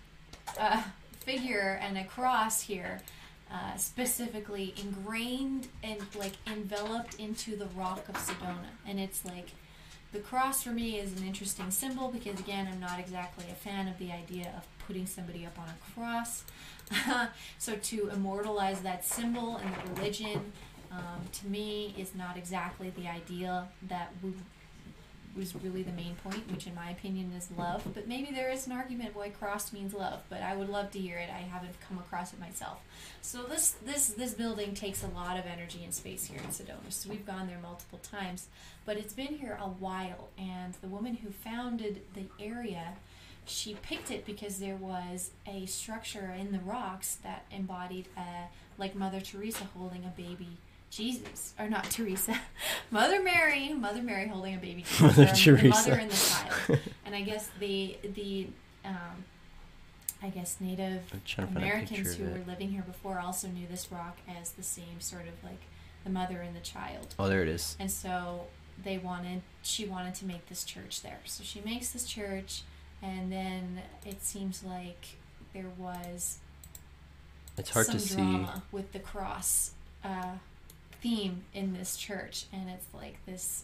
Speaker 1: figure and a cross here, specifically ingrained and like enveloped into the rock of Sedona. And it's like, the cross for me is an interesting symbol because, again, I'm not exactly a fan of the idea of putting somebody up on a cross. So to immortalize that symbol and the religion, to me, is not exactly the idea that was really the main point, which in my opinion is love. But maybe there is an argument why cross means love, but I would love to hear it. I haven't come across it myself. So this building takes a lot of energy and space here in Sedona. So we've gone there multiple times, but it's been here a while. And the woman who founded the area, she picked it because there was a structure in the rocks that embodied like Mother Teresa holding a baby Jesus, or not Teresa, Mother Mary holding a baby Jesus,
Speaker 2: Mother Teresa.
Speaker 1: the mother and the child. And I guess the I guess, Native
Speaker 2: I'm trying to find a
Speaker 1: Americans
Speaker 2: picture
Speaker 1: who
Speaker 2: of
Speaker 1: were
Speaker 2: it.
Speaker 1: living here before also knew this rock as the same sort of like the mother and the child.
Speaker 2: Oh, there it is.
Speaker 1: And so she wanted to make this church there. So she makes this church, and then it seems like there was
Speaker 2: It's hard
Speaker 1: some
Speaker 2: to see.
Speaker 1: drama with the cross theme in this church, and it's like this.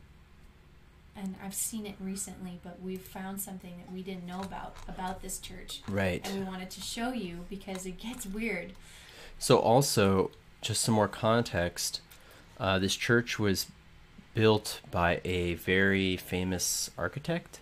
Speaker 1: And I've seen it recently, but we've found something that we didn't know about this church,
Speaker 2: Right.
Speaker 1: and we wanted to show you because it gets weird.
Speaker 2: So also, just some more context. This church was built by a very famous architect.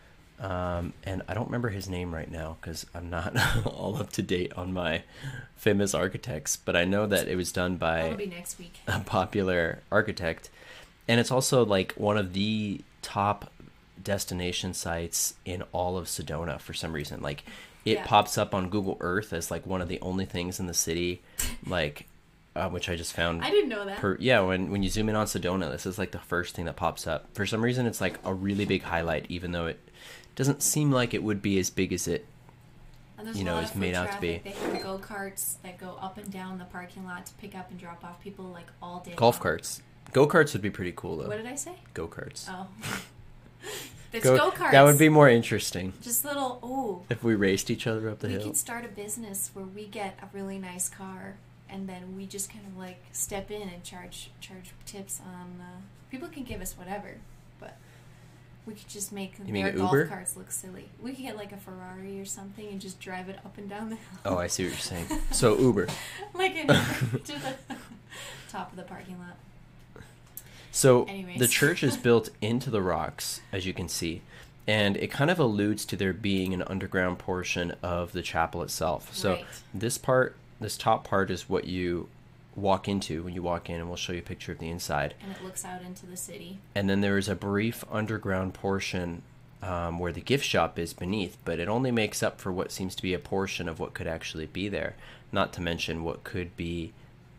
Speaker 2: And I don't remember his name right now because I'm not all up to date on my famous architects, but I know that it was done
Speaker 1: That'll
Speaker 2: by
Speaker 1: be next week.
Speaker 2: a popular architect. And it's also like one of the top destination sites in all of Sedona for some reason. Like it
Speaker 1: Yeah.
Speaker 2: pops up on Google Earth as like one of the only things in the city, like which I just found.
Speaker 1: I didn't know that.
Speaker 2: Yeah, when you zoom in on Sedona, this is like the first thing that pops up. For some reason, it's like a really big highlight, even though it doesn't seem like it would be as big as it.
Speaker 1: And there's
Speaker 2: You
Speaker 1: a
Speaker 2: know,
Speaker 1: lot
Speaker 2: it's
Speaker 1: of foot
Speaker 2: made out to
Speaker 1: traffic.
Speaker 2: be.
Speaker 1: They have go-karts that go up and down the parking lot to pick up and drop off people like all day
Speaker 2: Golf
Speaker 1: long.
Speaker 2: carts. Go-karts would be pretty cool, though.
Speaker 1: What did I say?
Speaker 2: Go-karts.
Speaker 1: Oh. There's
Speaker 2: Go-
Speaker 1: go-karts.
Speaker 2: That would be more interesting
Speaker 1: Just little,
Speaker 2: if we raced each other up the
Speaker 1: we
Speaker 2: hill.
Speaker 1: could start a business where we get a really nice car and then we just kind of like step in and charge tips on, people can give us whatever, but we could just make
Speaker 2: You mean
Speaker 1: their golf
Speaker 2: Uber?
Speaker 1: carts look silly. We could get like a Ferrari or something and just drive it up and down the hill.
Speaker 2: Oh, I see what you're saying. So Uber.
Speaker 1: Like to the top of the parking lot.
Speaker 2: So
Speaker 1: Anyways.
Speaker 2: the church is built into the rocks, as you can see, and it kind of alludes to there being an underground portion of the chapel itself. So
Speaker 1: Right.
Speaker 2: this top part is what you walk into when you walk in, and we'll show you a picture of the inside.
Speaker 1: And it looks out into the city.
Speaker 2: And then there is a brief underground portion where the gift shop is beneath, but it only makes up for what seems to be a portion of what could actually be there. Not to mention what could be,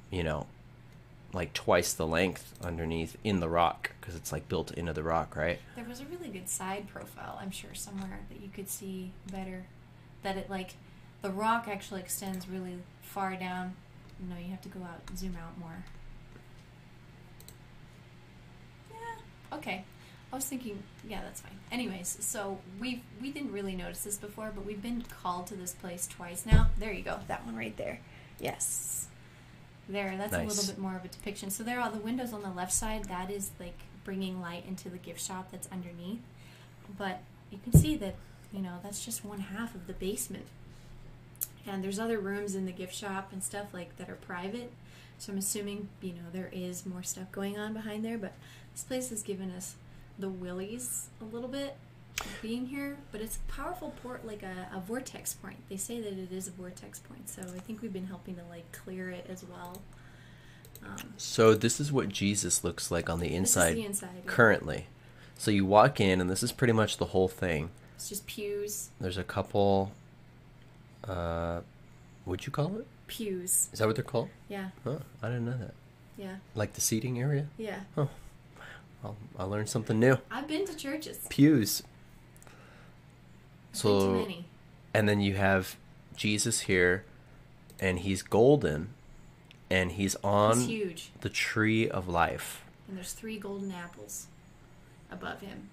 Speaker 2: like twice the length underneath in the rock, because it's like built into the rock, right?
Speaker 1: There was a really good side profile, I'm sure, somewhere that you could see better. That it, like, the rock actually extends really far down. No, you have to go out and zoom out more. Yeah, okay. I was thinking, yeah, that's fine. Anyways, so we didn't really notice this before, but we've been called to this place twice now. There you go, that one right there. Yes. There, that's
Speaker 2: Nice.
Speaker 1: a little bit more of a depiction. So there are the windows on the left side. That is like bringing light into the gift shop that's underneath. But you can see that, that's just one half of the basement. And there's other rooms in the gift shop and stuff like that are private. So I'm assuming, there is more stuff going on behind there. But this place has given us the willies a little bit of being here. But it's a powerful port, like a vortex point. They say that it is a vortex point. So I think we've been helping to like clear it as well.
Speaker 2: So this is what Jesus looks like on the inside,
Speaker 1: This is the inside. Yeah.
Speaker 2: currently. So you walk in, and this is pretty much the whole thing.
Speaker 1: It's just pews.
Speaker 2: There's a couple, what'd you call it?
Speaker 1: Pews.
Speaker 2: Is that what they're called?
Speaker 1: Yeah.
Speaker 2: Huh, I didn't know that.
Speaker 1: Yeah.
Speaker 2: Like the seating area?
Speaker 1: Yeah.
Speaker 2: I'll learn something new.
Speaker 1: I've been to churches.
Speaker 2: Pews.
Speaker 1: I've been to
Speaker 2: So,
Speaker 1: many.
Speaker 2: and then you have Jesus here, and he's golden, and he's on
Speaker 1: He's huge.
Speaker 2: the tree of life.
Speaker 1: And there's 3 golden apples above him.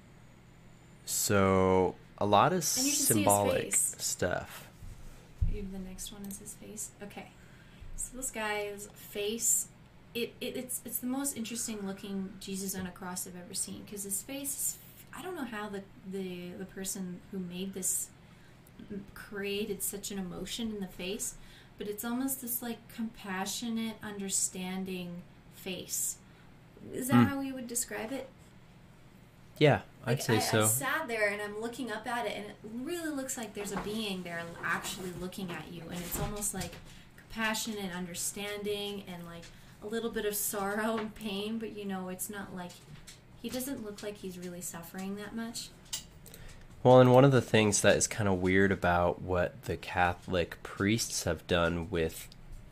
Speaker 2: So a lot of
Speaker 1: And you can see his
Speaker 2: symbolic
Speaker 1: face.
Speaker 2: stuff.
Speaker 1: Even the next one is his face. Okay. So this guy's face, it's the most interesting looking Jesus on a cross I've ever seen, because his face is, I don't know how the person who made this created such an emotion in the face, but it's almost this like compassionate, understanding face. Is that how we would describe it?
Speaker 2: Yeah, I'd
Speaker 1: Like,
Speaker 2: say so.
Speaker 1: I sat there and I'm looking up at it, and it really looks like there's a being there actually looking at you, and it's almost like compassion and understanding and like a little bit of sorrow and pain, but it's not like, he doesn't look like he's really suffering that much.
Speaker 2: Well, and one of the things that is kind of weird about what the Catholic priests have done with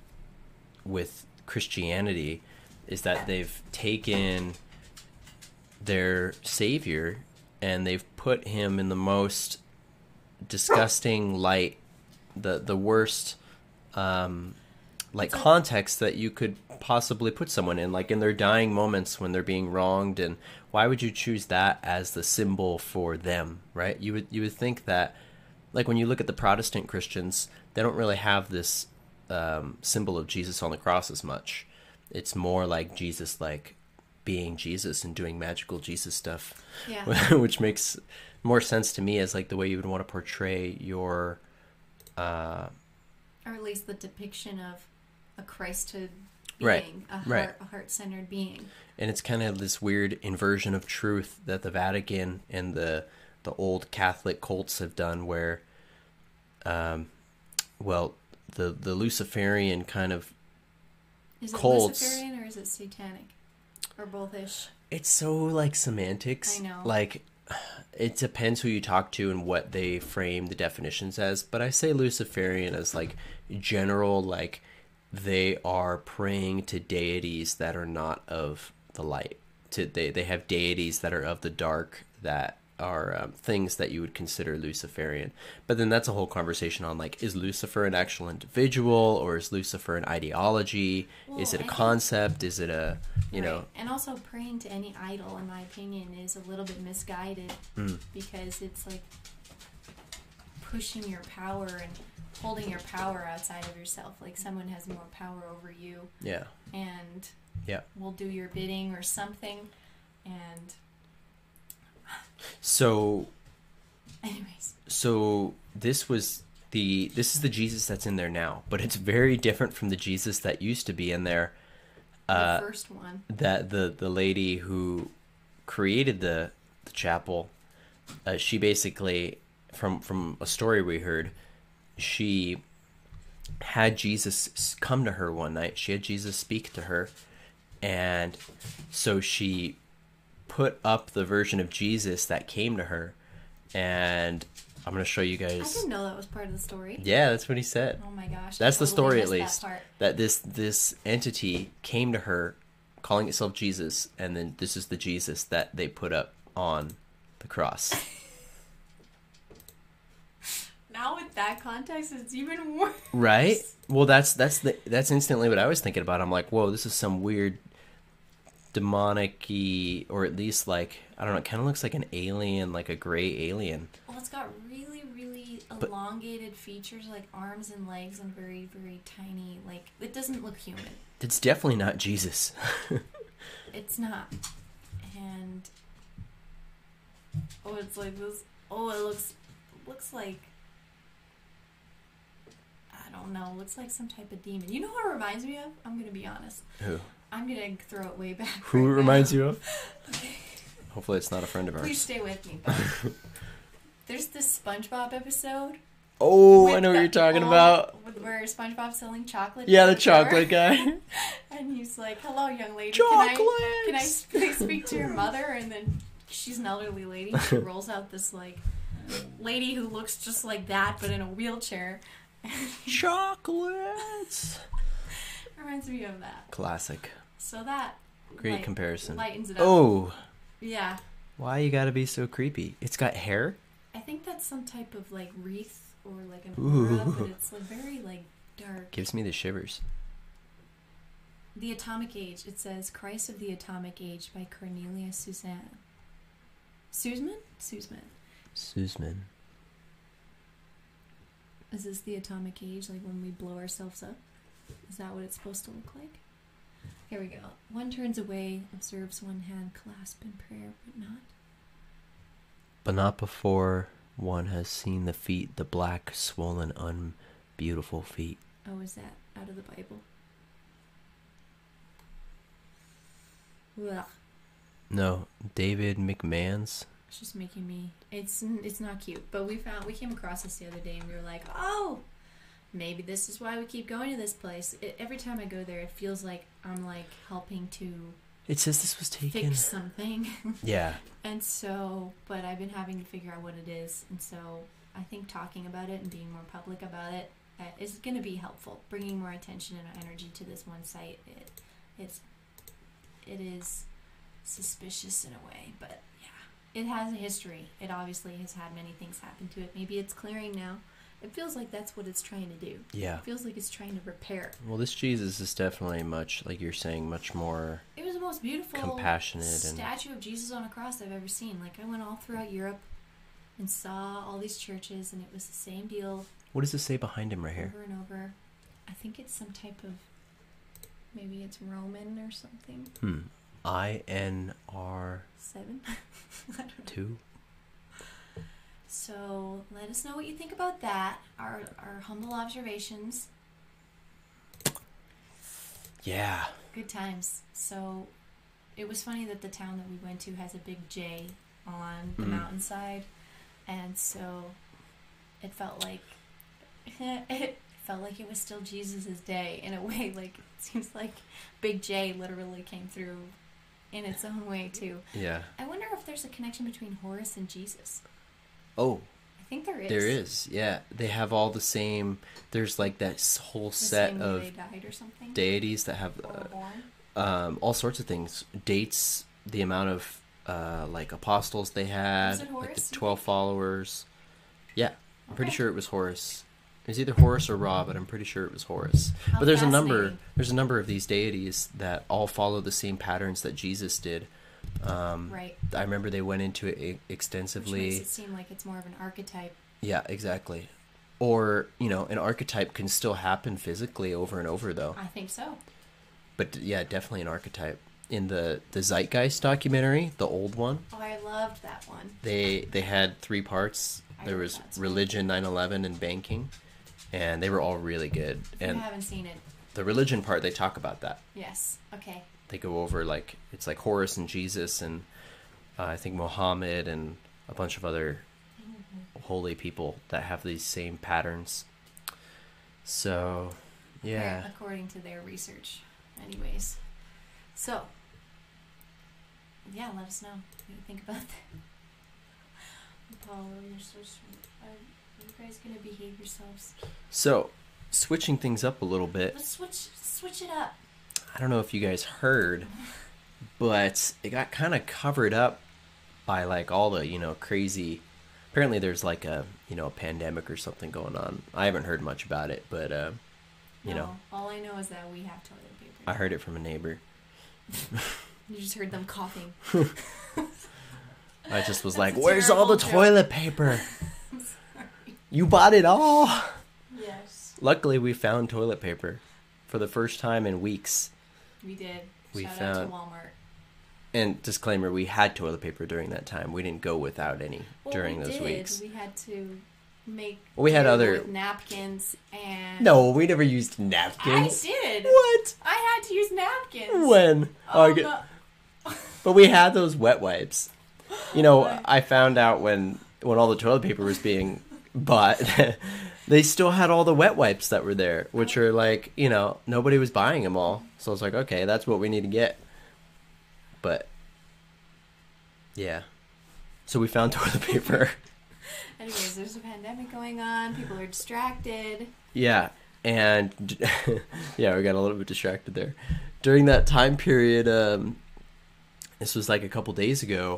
Speaker 2: Christianity is that they've taken their Savior and they've put him in the most disgusting light the worst like
Speaker 1: It's like-
Speaker 2: context that you could possibly put someone in, like in their dying moments when they're being wronged. And why would you choose that as the symbol for them, right? You would think that, like when you look at the Protestant Christians, they don't really have this symbol of Jesus on the cross as much. It's more like Jesus, like being Jesus and doing magical Jesus stuff,
Speaker 1: Yeah.
Speaker 2: which makes more sense to me as like the way you would want to portray your
Speaker 1: Or at least the depiction of a Christhood
Speaker 2: Right,
Speaker 1: being,
Speaker 2: right.
Speaker 1: a heart-centered being.
Speaker 2: and it's kind of this weird inversion of truth that the Vatican and the old Catholic cults have done, where well, the Luciferian kind of
Speaker 1: Is it
Speaker 2: cults,
Speaker 1: Luciferian or is it satanic? Or both-ish?
Speaker 2: it's so like semantics.
Speaker 1: I know.
Speaker 2: Like it depends who you talk to and what they frame the definitions as, but I say Luciferian as like general, like they are praying to deities that are not of the light. They have deities that are of the dark, that are things that you would consider Luciferian. But then that's a whole conversation on like, is Lucifer an actual individual, or is Lucifer an ideology?
Speaker 1: Well,
Speaker 2: Is it a
Speaker 1: I think-
Speaker 2: concept? Is it a, you know?
Speaker 1: Right. And also praying to any idol, in my opinion, is a little bit misguided because it's like pushing your power and holding your power outside of yourself. Like someone has more power over you
Speaker 2: Yeah.
Speaker 1: and
Speaker 2: Yeah.
Speaker 1: will do your bidding or something. And
Speaker 2: So
Speaker 1: anyways,
Speaker 2: this is the Jesus that's in there now, but it's very different from the Jesus that used to be in there.
Speaker 1: the first one.
Speaker 2: That the lady who created the chapel, she basically, from a story we heard, she had Jesus come to her one night. She had Jesus speak to her, and so she put up the version of Jesus that came to her, and I'm going to show you
Speaker 1: I
Speaker 2: guys.
Speaker 1: didn't know that was part of the story.
Speaker 2: Yeah, that's what he said.
Speaker 1: Oh my gosh.
Speaker 2: That's
Speaker 1: I
Speaker 2: the
Speaker 1: totally
Speaker 2: story, at
Speaker 1: missed
Speaker 2: least.
Speaker 1: That part.
Speaker 2: That this entity came to her, calling itself Jesus, and then this is the Jesus that they put up on the cross.
Speaker 1: Now with that context, it's even worse.
Speaker 2: Right? Well, that's instantly what I was thinking about. I'm like, whoa, this is some weird demonic-y, or at least like, I don't know, it kind of looks like an alien, like a gray alien.
Speaker 1: Well, it's got really, really elongated features, like arms and legs, and very, very tiny. Like, it doesn't look human.
Speaker 2: It's definitely not Jesus.
Speaker 1: It's not. And oh, it's like this. Oh, it looks like, I don't know. Looks like some type of demon. You know what it reminds me of? I'm gonna be honest.
Speaker 2: Who?
Speaker 1: I'm gonna throw it way back.
Speaker 2: Who
Speaker 1: right
Speaker 2: reminds
Speaker 1: now.
Speaker 2: you of? Hopefully it's not a friend of ours.
Speaker 1: Please stay with me. But there's this SpongeBob episode.
Speaker 2: Oh, I
Speaker 1: with
Speaker 2: know what
Speaker 1: the-
Speaker 2: you're talking
Speaker 1: oh,
Speaker 2: about.
Speaker 1: with where SpongeBob's selling chocolate.
Speaker 2: Yeah,
Speaker 1: to
Speaker 2: the
Speaker 1: door.
Speaker 2: chocolate guy.
Speaker 1: And he's like, "Hello, young lady.
Speaker 2: Chocolates!
Speaker 1: Can I speak to your mother?" And then she's an elderly lady. She rolls out this like lady who looks just like that, but in a wheelchair.
Speaker 2: Chocolates.
Speaker 1: Reminds me of that.
Speaker 2: Classic.
Speaker 1: So that
Speaker 2: Great comparison.
Speaker 1: lightens it up.
Speaker 2: Oh,
Speaker 1: Yeah,
Speaker 2: why you gotta be so creepy? It's got hair?
Speaker 1: I think that's some type of like wreath or like an
Speaker 2: Ooh.
Speaker 1: aura, but it's like very like dark.
Speaker 2: Gives me the shivers.
Speaker 1: The Atomic Age. It says Christ of the Atomic Age by Cornelia Suzanne. Suzman?
Speaker 2: Suzman.
Speaker 1: Is this the atomic age, like when we blow ourselves up? Is that what it's supposed to look like? Here we go. One turns away, observes one hand clasped in prayer, but not.
Speaker 2: But not before one has seen the feet, the black, swollen, unbeautiful feet.
Speaker 1: Oh, is that out of the Bible? Ugh.
Speaker 2: No, David McMahon's.
Speaker 1: It's just making me. It's not cute. But we came across this the other day, and we were like, oh, maybe this is why we keep going to this place. Every time I go there, it feels like I'm like helping to
Speaker 2: It says this was taken.
Speaker 1: fix something.
Speaker 2: Yeah.
Speaker 1: And so, but I've been having to figure out what it is, and so I think talking about it and being more public about it is going to be helpful. Bringing more attention and energy to this one site, it is suspicious in a way, but yeah, it has a history. It obviously has had many things happen to it. Maybe it's clearing now, It feels like that's what it's trying to do.
Speaker 2: Yeah.
Speaker 1: It feels like it's trying to repair.
Speaker 2: Well, this Jesus is definitely much, like you're saying, much more
Speaker 1: It was the most beautiful
Speaker 2: compassionate
Speaker 1: statue of Jesus on a cross I've ever seen. Like, I went all throughout Europe and saw all these churches, and it was the same deal.
Speaker 2: What does it say behind him right here?
Speaker 1: Over and over. I think it's some type of, maybe it's Roman or something.
Speaker 2: INR
Speaker 1: 7? I don't know.
Speaker 2: 2.
Speaker 1: So let us know what you think about that. Our humble observations.
Speaker 2: Yeah.
Speaker 1: Good times. So it was funny that the town that we went to has a big J on the mountainside, and so it felt like it was still Jesus's day in a way. Like, it seems like Big J literally came through in its own way too.
Speaker 2: Yeah.
Speaker 1: I wonder if there's a connection between Horus and Jesus.
Speaker 2: Oh.
Speaker 1: I think there is.
Speaker 2: There is, yeah. They have all the same. There's like that whole set of
Speaker 1: they died or something?
Speaker 2: deities that have
Speaker 1: Or born?
Speaker 2: all sorts of things. Dates, the amount of like apostles they had,
Speaker 1: Was it
Speaker 2: like
Speaker 1: Horus,
Speaker 2: the
Speaker 1: you
Speaker 2: 12
Speaker 1: think?
Speaker 2: followers. Yeah, I'm pretty
Speaker 1: Okay.
Speaker 2: sure it was Horus. It was either Horus or Ra, but I'm pretty sure it was Horus.
Speaker 1: How
Speaker 2: But there's a
Speaker 1: fascinating.
Speaker 2: number of these deities that all follow the same patterns that Jesus did.
Speaker 1: Right.
Speaker 2: I remember they went into it
Speaker 1: Which
Speaker 2: extensively.
Speaker 1: makes it seem like it's more of an archetype.
Speaker 2: Yeah, exactly. Or, an archetype can still happen physically over and over, though.
Speaker 1: I think so.
Speaker 2: But, yeah, definitely an archetype. In the Zeitgeist documentary, the old one,
Speaker 1: Oh, I loved that one.
Speaker 2: they had 3 parts.
Speaker 1: I
Speaker 2: There
Speaker 1: love
Speaker 2: was
Speaker 1: that song.
Speaker 2: religion, 9/11, and banking. And they were all really good.
Speaker 1: If you
Speaker 2: And
Speaker 1: haven't seen it,
Speaker 2: the religion part, they talk about that.
Speaker 1: yes. Okay.
Speaker 2: They go over, like, it's like Horus and Jesus and I think Muhammad and a bunch of other holy people that have these same patterns. So, yeah.
Speaker 1: According to their research, anyways. So, yeah, let us know what you think about that. Paul, you're so sweet. Are you guys gonna behave yourselves?
Speaker 2: So, switching things up a little bit.
Speaker 1: Let's switch it up.
Speaker 2: I don't know if you guys heard, but it got kind of covered up by like all the, crazy. Apparently there's like a pandemic or something going on. I haven't heard much about it, but
Speaker 1: No, all I know is that we have toilet paper.
Speaker 2: I heard it from a neighbor.
Speaker 1: You just heard them coughing.
Speaker 2: I just was
Speaker 1: That's
Speaker 2: like,
Speaker 1: a
Speaker 2: "Where's all the
Speaker 1: terrible joke."
Speaker 2: toilet paper? You bought it all."
Speaker 1: Yes,
Speaker 2: Luckily, we found toilet paper for the first time in weeks.
Speaker 1: we did.
Speaker 2: We
Speaker 1: Shout out
Speaker 2: found-
Speaker 1: to Walmart.
Speaker 2: And disclaimer, we had toilet paper during that time. We didn't go without any during
Speaker 1: we
Speaker 2: those
Speaker 1: did.
Speaker 2: weeks.
Speaker 1: We had to make.
Speaker 2: We had
Speaker 1: do
Speaker 2: other-
Speaker 1: with napkins and.
Speaker 2: No, we never used
Speaker 1: I
Speaker 2: napkins.
Speaker 1: did.
Speaker 2: What?
Speaker 1: I had to use napkins.
Speaker 2: When?
Speaker 1: Oh,
Speaker 2: Okay.
Speaker 1: no.
Speaker 2: But we had those wet wipes. I found out when all the toilet paper was being bought, they still had all the wet wipes that were there, which are like, nobody was buying them all. So I was like, okay, that's what we need to get. But, yeah. So we found toilet paper.
Speaker 1: Anyways, there's a pandemic going on. People are distracted.
Speaker 2: Yeah. And, yeah, we got a little bit distracted there. During that time period, this was like a couple days ago,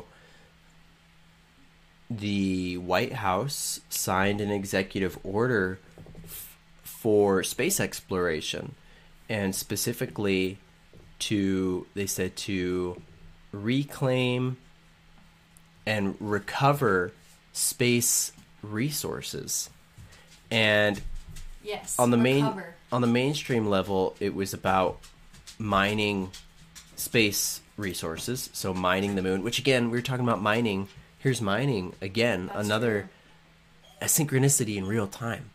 Speaker 2: the White House signed an executive order for space exploration, and specifically they said to reclaim and recover space resources. And
Speaker 1: Yes.
Speaker 2: on the
Speaker 1: recover.
Speaker 2: on the mainstream level, it was about mining space resources, so mining the moon, which again, we were talking about mining. Here's mining again,
Speaker 1: That's
Speaker 2: another a synchronicity in real time.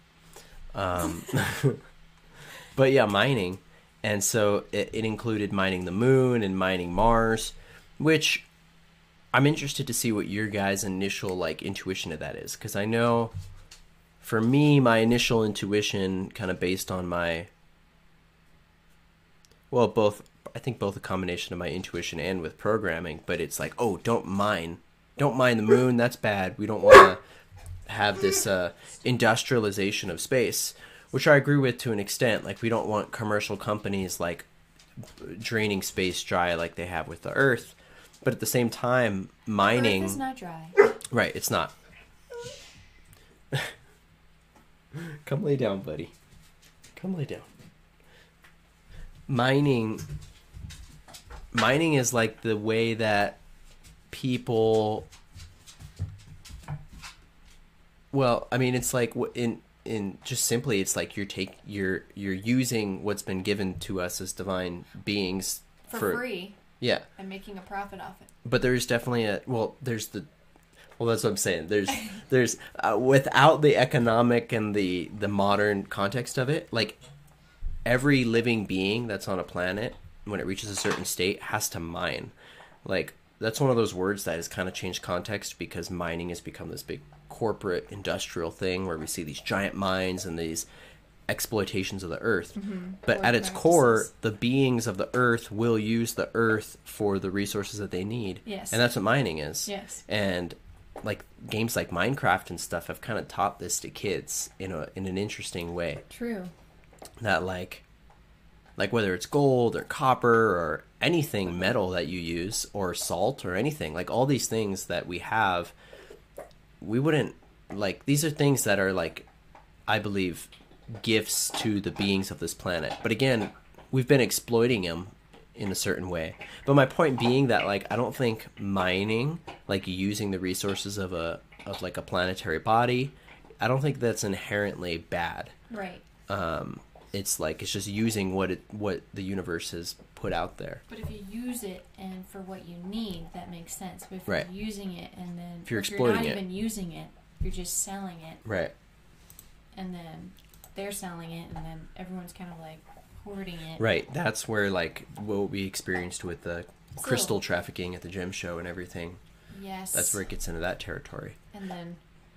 Speaker 2: But yeah, mining. And so it included mining the moon and mining Mars, which I'm interested to see what your guys' initial intuition of that is, because I know for me, my initial intuition, kind of based on I think both a combination of my intuition and with programming, but it's like, oh, don't mine the moon, that's bad. We don't want to have this industrialization of space, which I agree with to an extent. Like, we don't want commercial companies draining space dry like they have with the Earth. But at the same time, mining...
Speaker 1: Earth is not dry.
Speaker 2: Right, it's not. Come lay down, buddy. Come lay down. Mining is like the way that people, well, I mean, it's like in just simply, it's like you're using what's been given to us as divine beings
Speaker 1: for free.
Speaker 2: Yeah.
Speaker 1: And making a profit off it.
Speaker 2: But there's definitely that's what I'm saying. There's without the economic and the modern context of it, like every living being that's on a planet, when it reaches a certain state, has to mine. Like, that's one of those words that has kind of changed context because mining has become this big corporate industrial thing where we see these giant mines and these exploitations of the earth. Mm-hmm. But at its core, the beings of the earth will use the earth for the resources that they need.
Speaker 1: Yes.
Speaker 2: And that's what mining is.
Speaker 1: Yes.
Speaker 2: And like games like Minecraft and stuff have kind of taught this to kids in an interesting way.
Speaker 1: True.
Speaker 2: That like whether it's gold or copper or anything metal that you use or salt or anything, like all these things that we have, we wouldn't like, these are things that are like, I believe, gifts to the beings of this planet. But again, we've been exploiting them in a certain way. But my point being that like I don't think mining, like using the resources of like a planetary body, I don't think that's inherently bad.
Speaker 1: Right.
Speaker 2: It's like it's just using what the universe has put out there.
Speaker 1: But if you use it and for what you need, that makes sense. But if
Speaker 2: right.
Speaker 1: you're using it and then
Speaker 2: if you're exploiting
Speaker 1: you're not even using it, you're just selling it.
Speaker 2: Right.
Speaker 1: And then they're selling it, and then everyone's kind of like hoarding it.
Speaker 2: Right. That's where like what we experienced with the crystal trafficking at the gem show and everything.
Speaker 1: Yes.
Speaker 2: That's where it gets into that territory.
Speaker 1: And then,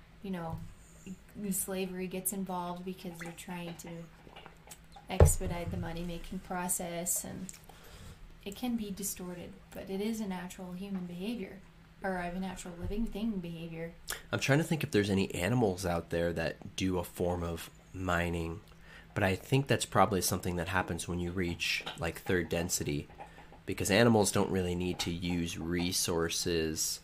Speaker 1: slavery gets involved because they're trying to expedite the money-making process, and it can be distorted, but it is a natural human behavior, or a natural living thing behavior.
Speaker 2: I'm trying to think if there's any animals out there that do a form of mining, but I think that's probably something that happens when you reach like third density, because animals don't really need to use resources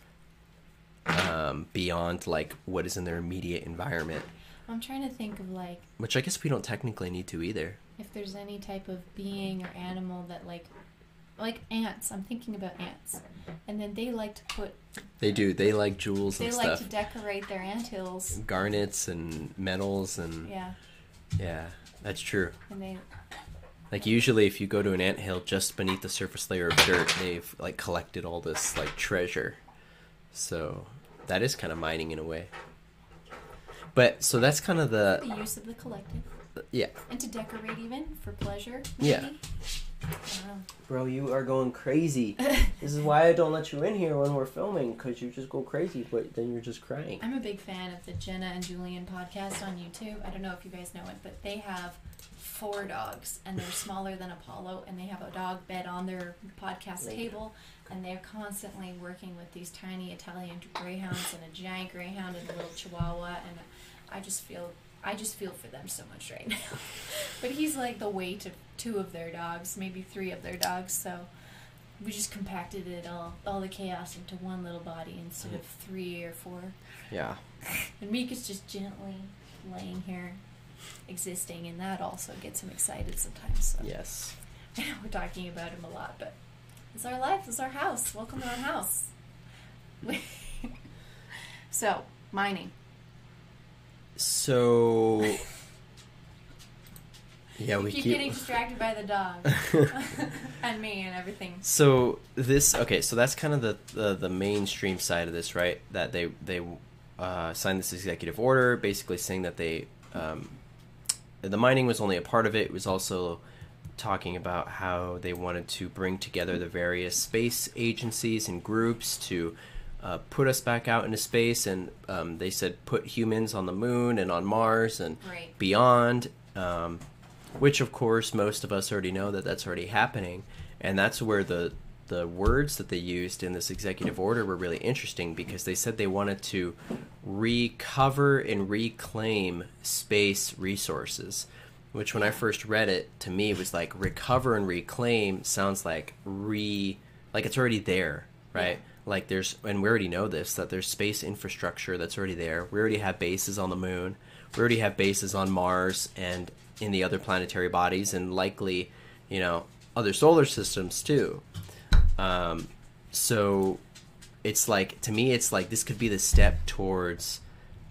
Speaker 2: beyond like what is in their immediate environment.
Speaker 1: I'm trying to think of like,
Speaker 2: which I guess we don't technically need to either.
Speaker 1: If there's any type of being or animal that like ants. I'm thinking about ants, and then they like to put.
Speaker 2: They do. They like jewels and stuff.
Speaker 1: They like to decorate their anthills.
Speaker 2: Garnets and metals and.
Speaker 1: Yeah.
Speaker 2: Yeah, that's true.
Speaker 1: And they.
Speaker 2: Like usually, if you go to an anthill, just beneath the surface layer of dirt, they've like collected all this like treasure. So that is kind of mining in a way. But so that's kind of the
Speaker 1: use of the collective.
Speaker 2: Yeah.
Speaker 1: And to decorate even for pleasure. Maybe?
Speaker 2: Yeah.
Speaker 1: Wow.
Speaker 2: Bro, you are going crazy. This is why I don't let you in here when we're filming, because you just go crazy, but then you're just crying.
Speaker 1: I'm a big fan of the Jenna and Julian podcast on YouTube. I don't know if you guys know it, but they have 4 dogs, and they're smaller than Apollo, and they have a dog bed on their podcast table, and they're constantly working with these tiny Italian greyhounds and a giant greyhound and a little chihuahua, and I just feel for them so much right now. But he's like the weight of 2 of their dogs, maybe 3 of their dogs, so we just compacted it all the chaos into one little body instead of 3 or 4.
Speaker 2: Yeah.
Speaker 1: And Mika's just gently laying here, existing, and that also gets him excited sometimes. So.
Speaker 2: Yes.
Speaker 1: I know we're talking about him a lot, but it's our life, it's our house. Welcome to our house. So, mining.
Speaker 2: So, yeah, we
Speaker 1: keep getting distracted by the dog and me and everything.
Speaker 2: So so that's kind of the mainstream side of this, right? That they signed this executive order, basically saying that the mining was only a part of it. It was also talking about how they wanted to bring together the various space agencies and groups to put us back out into space, and they said put humans on the moon and on Mars and beyond, which of course most of us already know that that's already happening, and that's where the words that they used in this executive order were really interesting, because they said they wanted to recover and reclaim space resources, which when I first read it, to me was like recover and reclaim sounds like it's already there, right? like there's, and we already know this, that there's space infrastructure that's already there. We already have bases on the moon. We already have bases on Mars and in the other planetary bodies, and likely, other solar systems too. So it's like, to me, it's like this could be the step towards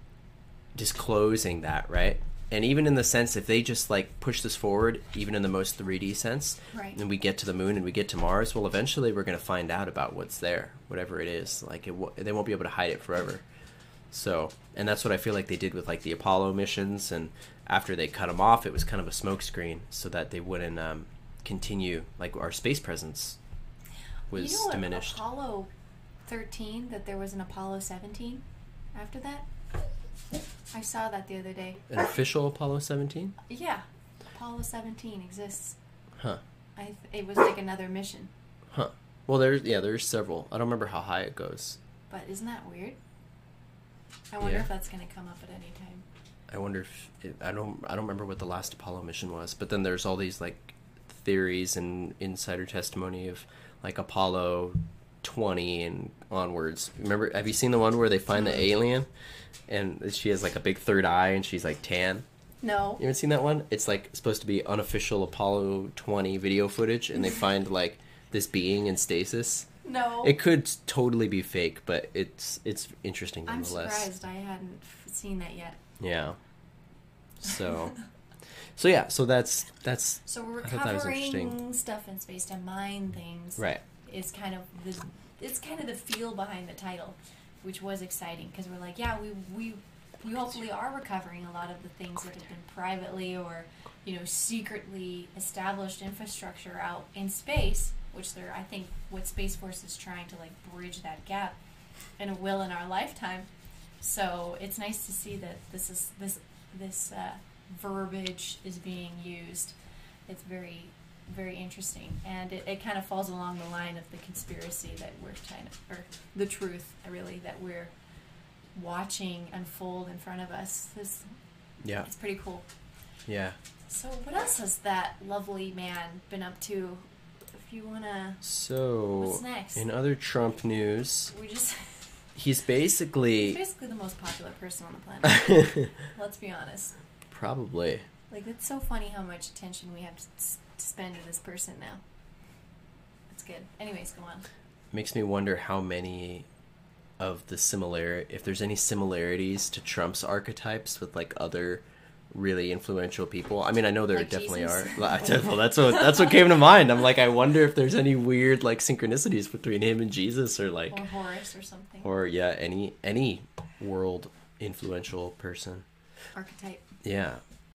Speaker 2: disclosing that, right? And even in the sense, if they just like push this forward, even in the most 3D sense,
Speaker 1: right,
Speaker 2: and we get to the moon and we get to Mars, well, eventually we're going to find out about what's there, whatever it is. Like they won't be able to hide it forever. So, and that's what I feel like they did with like the Apollo missions. And after they cut them off, it was kind of a smokescreen so that they wouldn't continue, like our space presence was diminished.
Speaker 1: Apollo 13, that there was an Apollo 17 after that? I saw that the other day.
Speaker 2: An official Apollo 17?
Speaker 1: Yeah. Apollo 17 exists.
Speaker 2: Huh.
Speaker 1: It was like another mission.
Speaker 2: Huh. Well, there's several. I don't remember how high it goes.
Speaker 1: But isn't that weird? I wonder if that's going to come up at any time.
Speaker 2: I wonder if I don't remember what the last Apollo mission was, but then there's all these like theories and insider testimony of like Apollo 20 and onwards. Remember, have you seen the one where they find the alien and she has like a big third eye and she's like tan?
Speaker 1: No.
Speaker 2: You haven't seen that one? It's like supposed to be unofficial Apollo 20 video footage, and they find like this being in stasis.
Speaker 1: No.
Speaker 2: It could totally be fake, but it's interesting nonetheless.
Speaker 1: I'm surprised I hadn't seen that yet.
Speaker 2: Yeah. So so that's
Speaker 1: so we're
Speaker 2: I thought that was
Speaker 1: recovering
Speaker 2: interesting.
Speaker 1: stuff in space to mine things.
Speaker 2: Right.
Speaker 1: Is kind of the feel behind the title, which was exciting because we're like, yeah, we hopefully are recovering a lot of the things that have been privately or secretly established infrastructure out in space, which I think what Space Force is trying to like bridge that gap, and it will in our lifetime. So it's nice to see that this verbiage is being used. It's very, very interesting, and it kind of falls along the line of the conspiracy that we're trying to, or the truth really that we're watching unfold in front of us. It's pretty cool.
Speaker 2: Yeah.
Speaker 1: So what else has that lovely man been up to? If you wanna.
Speaker 2: So
Speaker 1: what's next?
Speaker 2: In other Trump news,
Speaker 1: he's
Speaker 2: he's basically
Speaker 1: the most popular person on the planet. Let's be honest.
Speaker 2: Probably.
Speaker 1: Like, it's so funny how much attention we have to spend to this person now. It's good. Anyways, go on.
Speaker 2: Makes me wonder how many of the if there's any similarities to Trump's archetypes with like other really influential people. I mean, I know there
Speaker 1: like
Speaker 2: definitely
Speaker 1: Jesus?
Speaker 2: are. Well, that's what came to mind. I'm like, I wonder if there's any weird like synchronicities between him and Jesus, or like,
Speaker 1: or Horus or something.
Speaker 2: or yeah, any world influential person.
Speaker 1: Archetype.
Speaker 2: Yeah.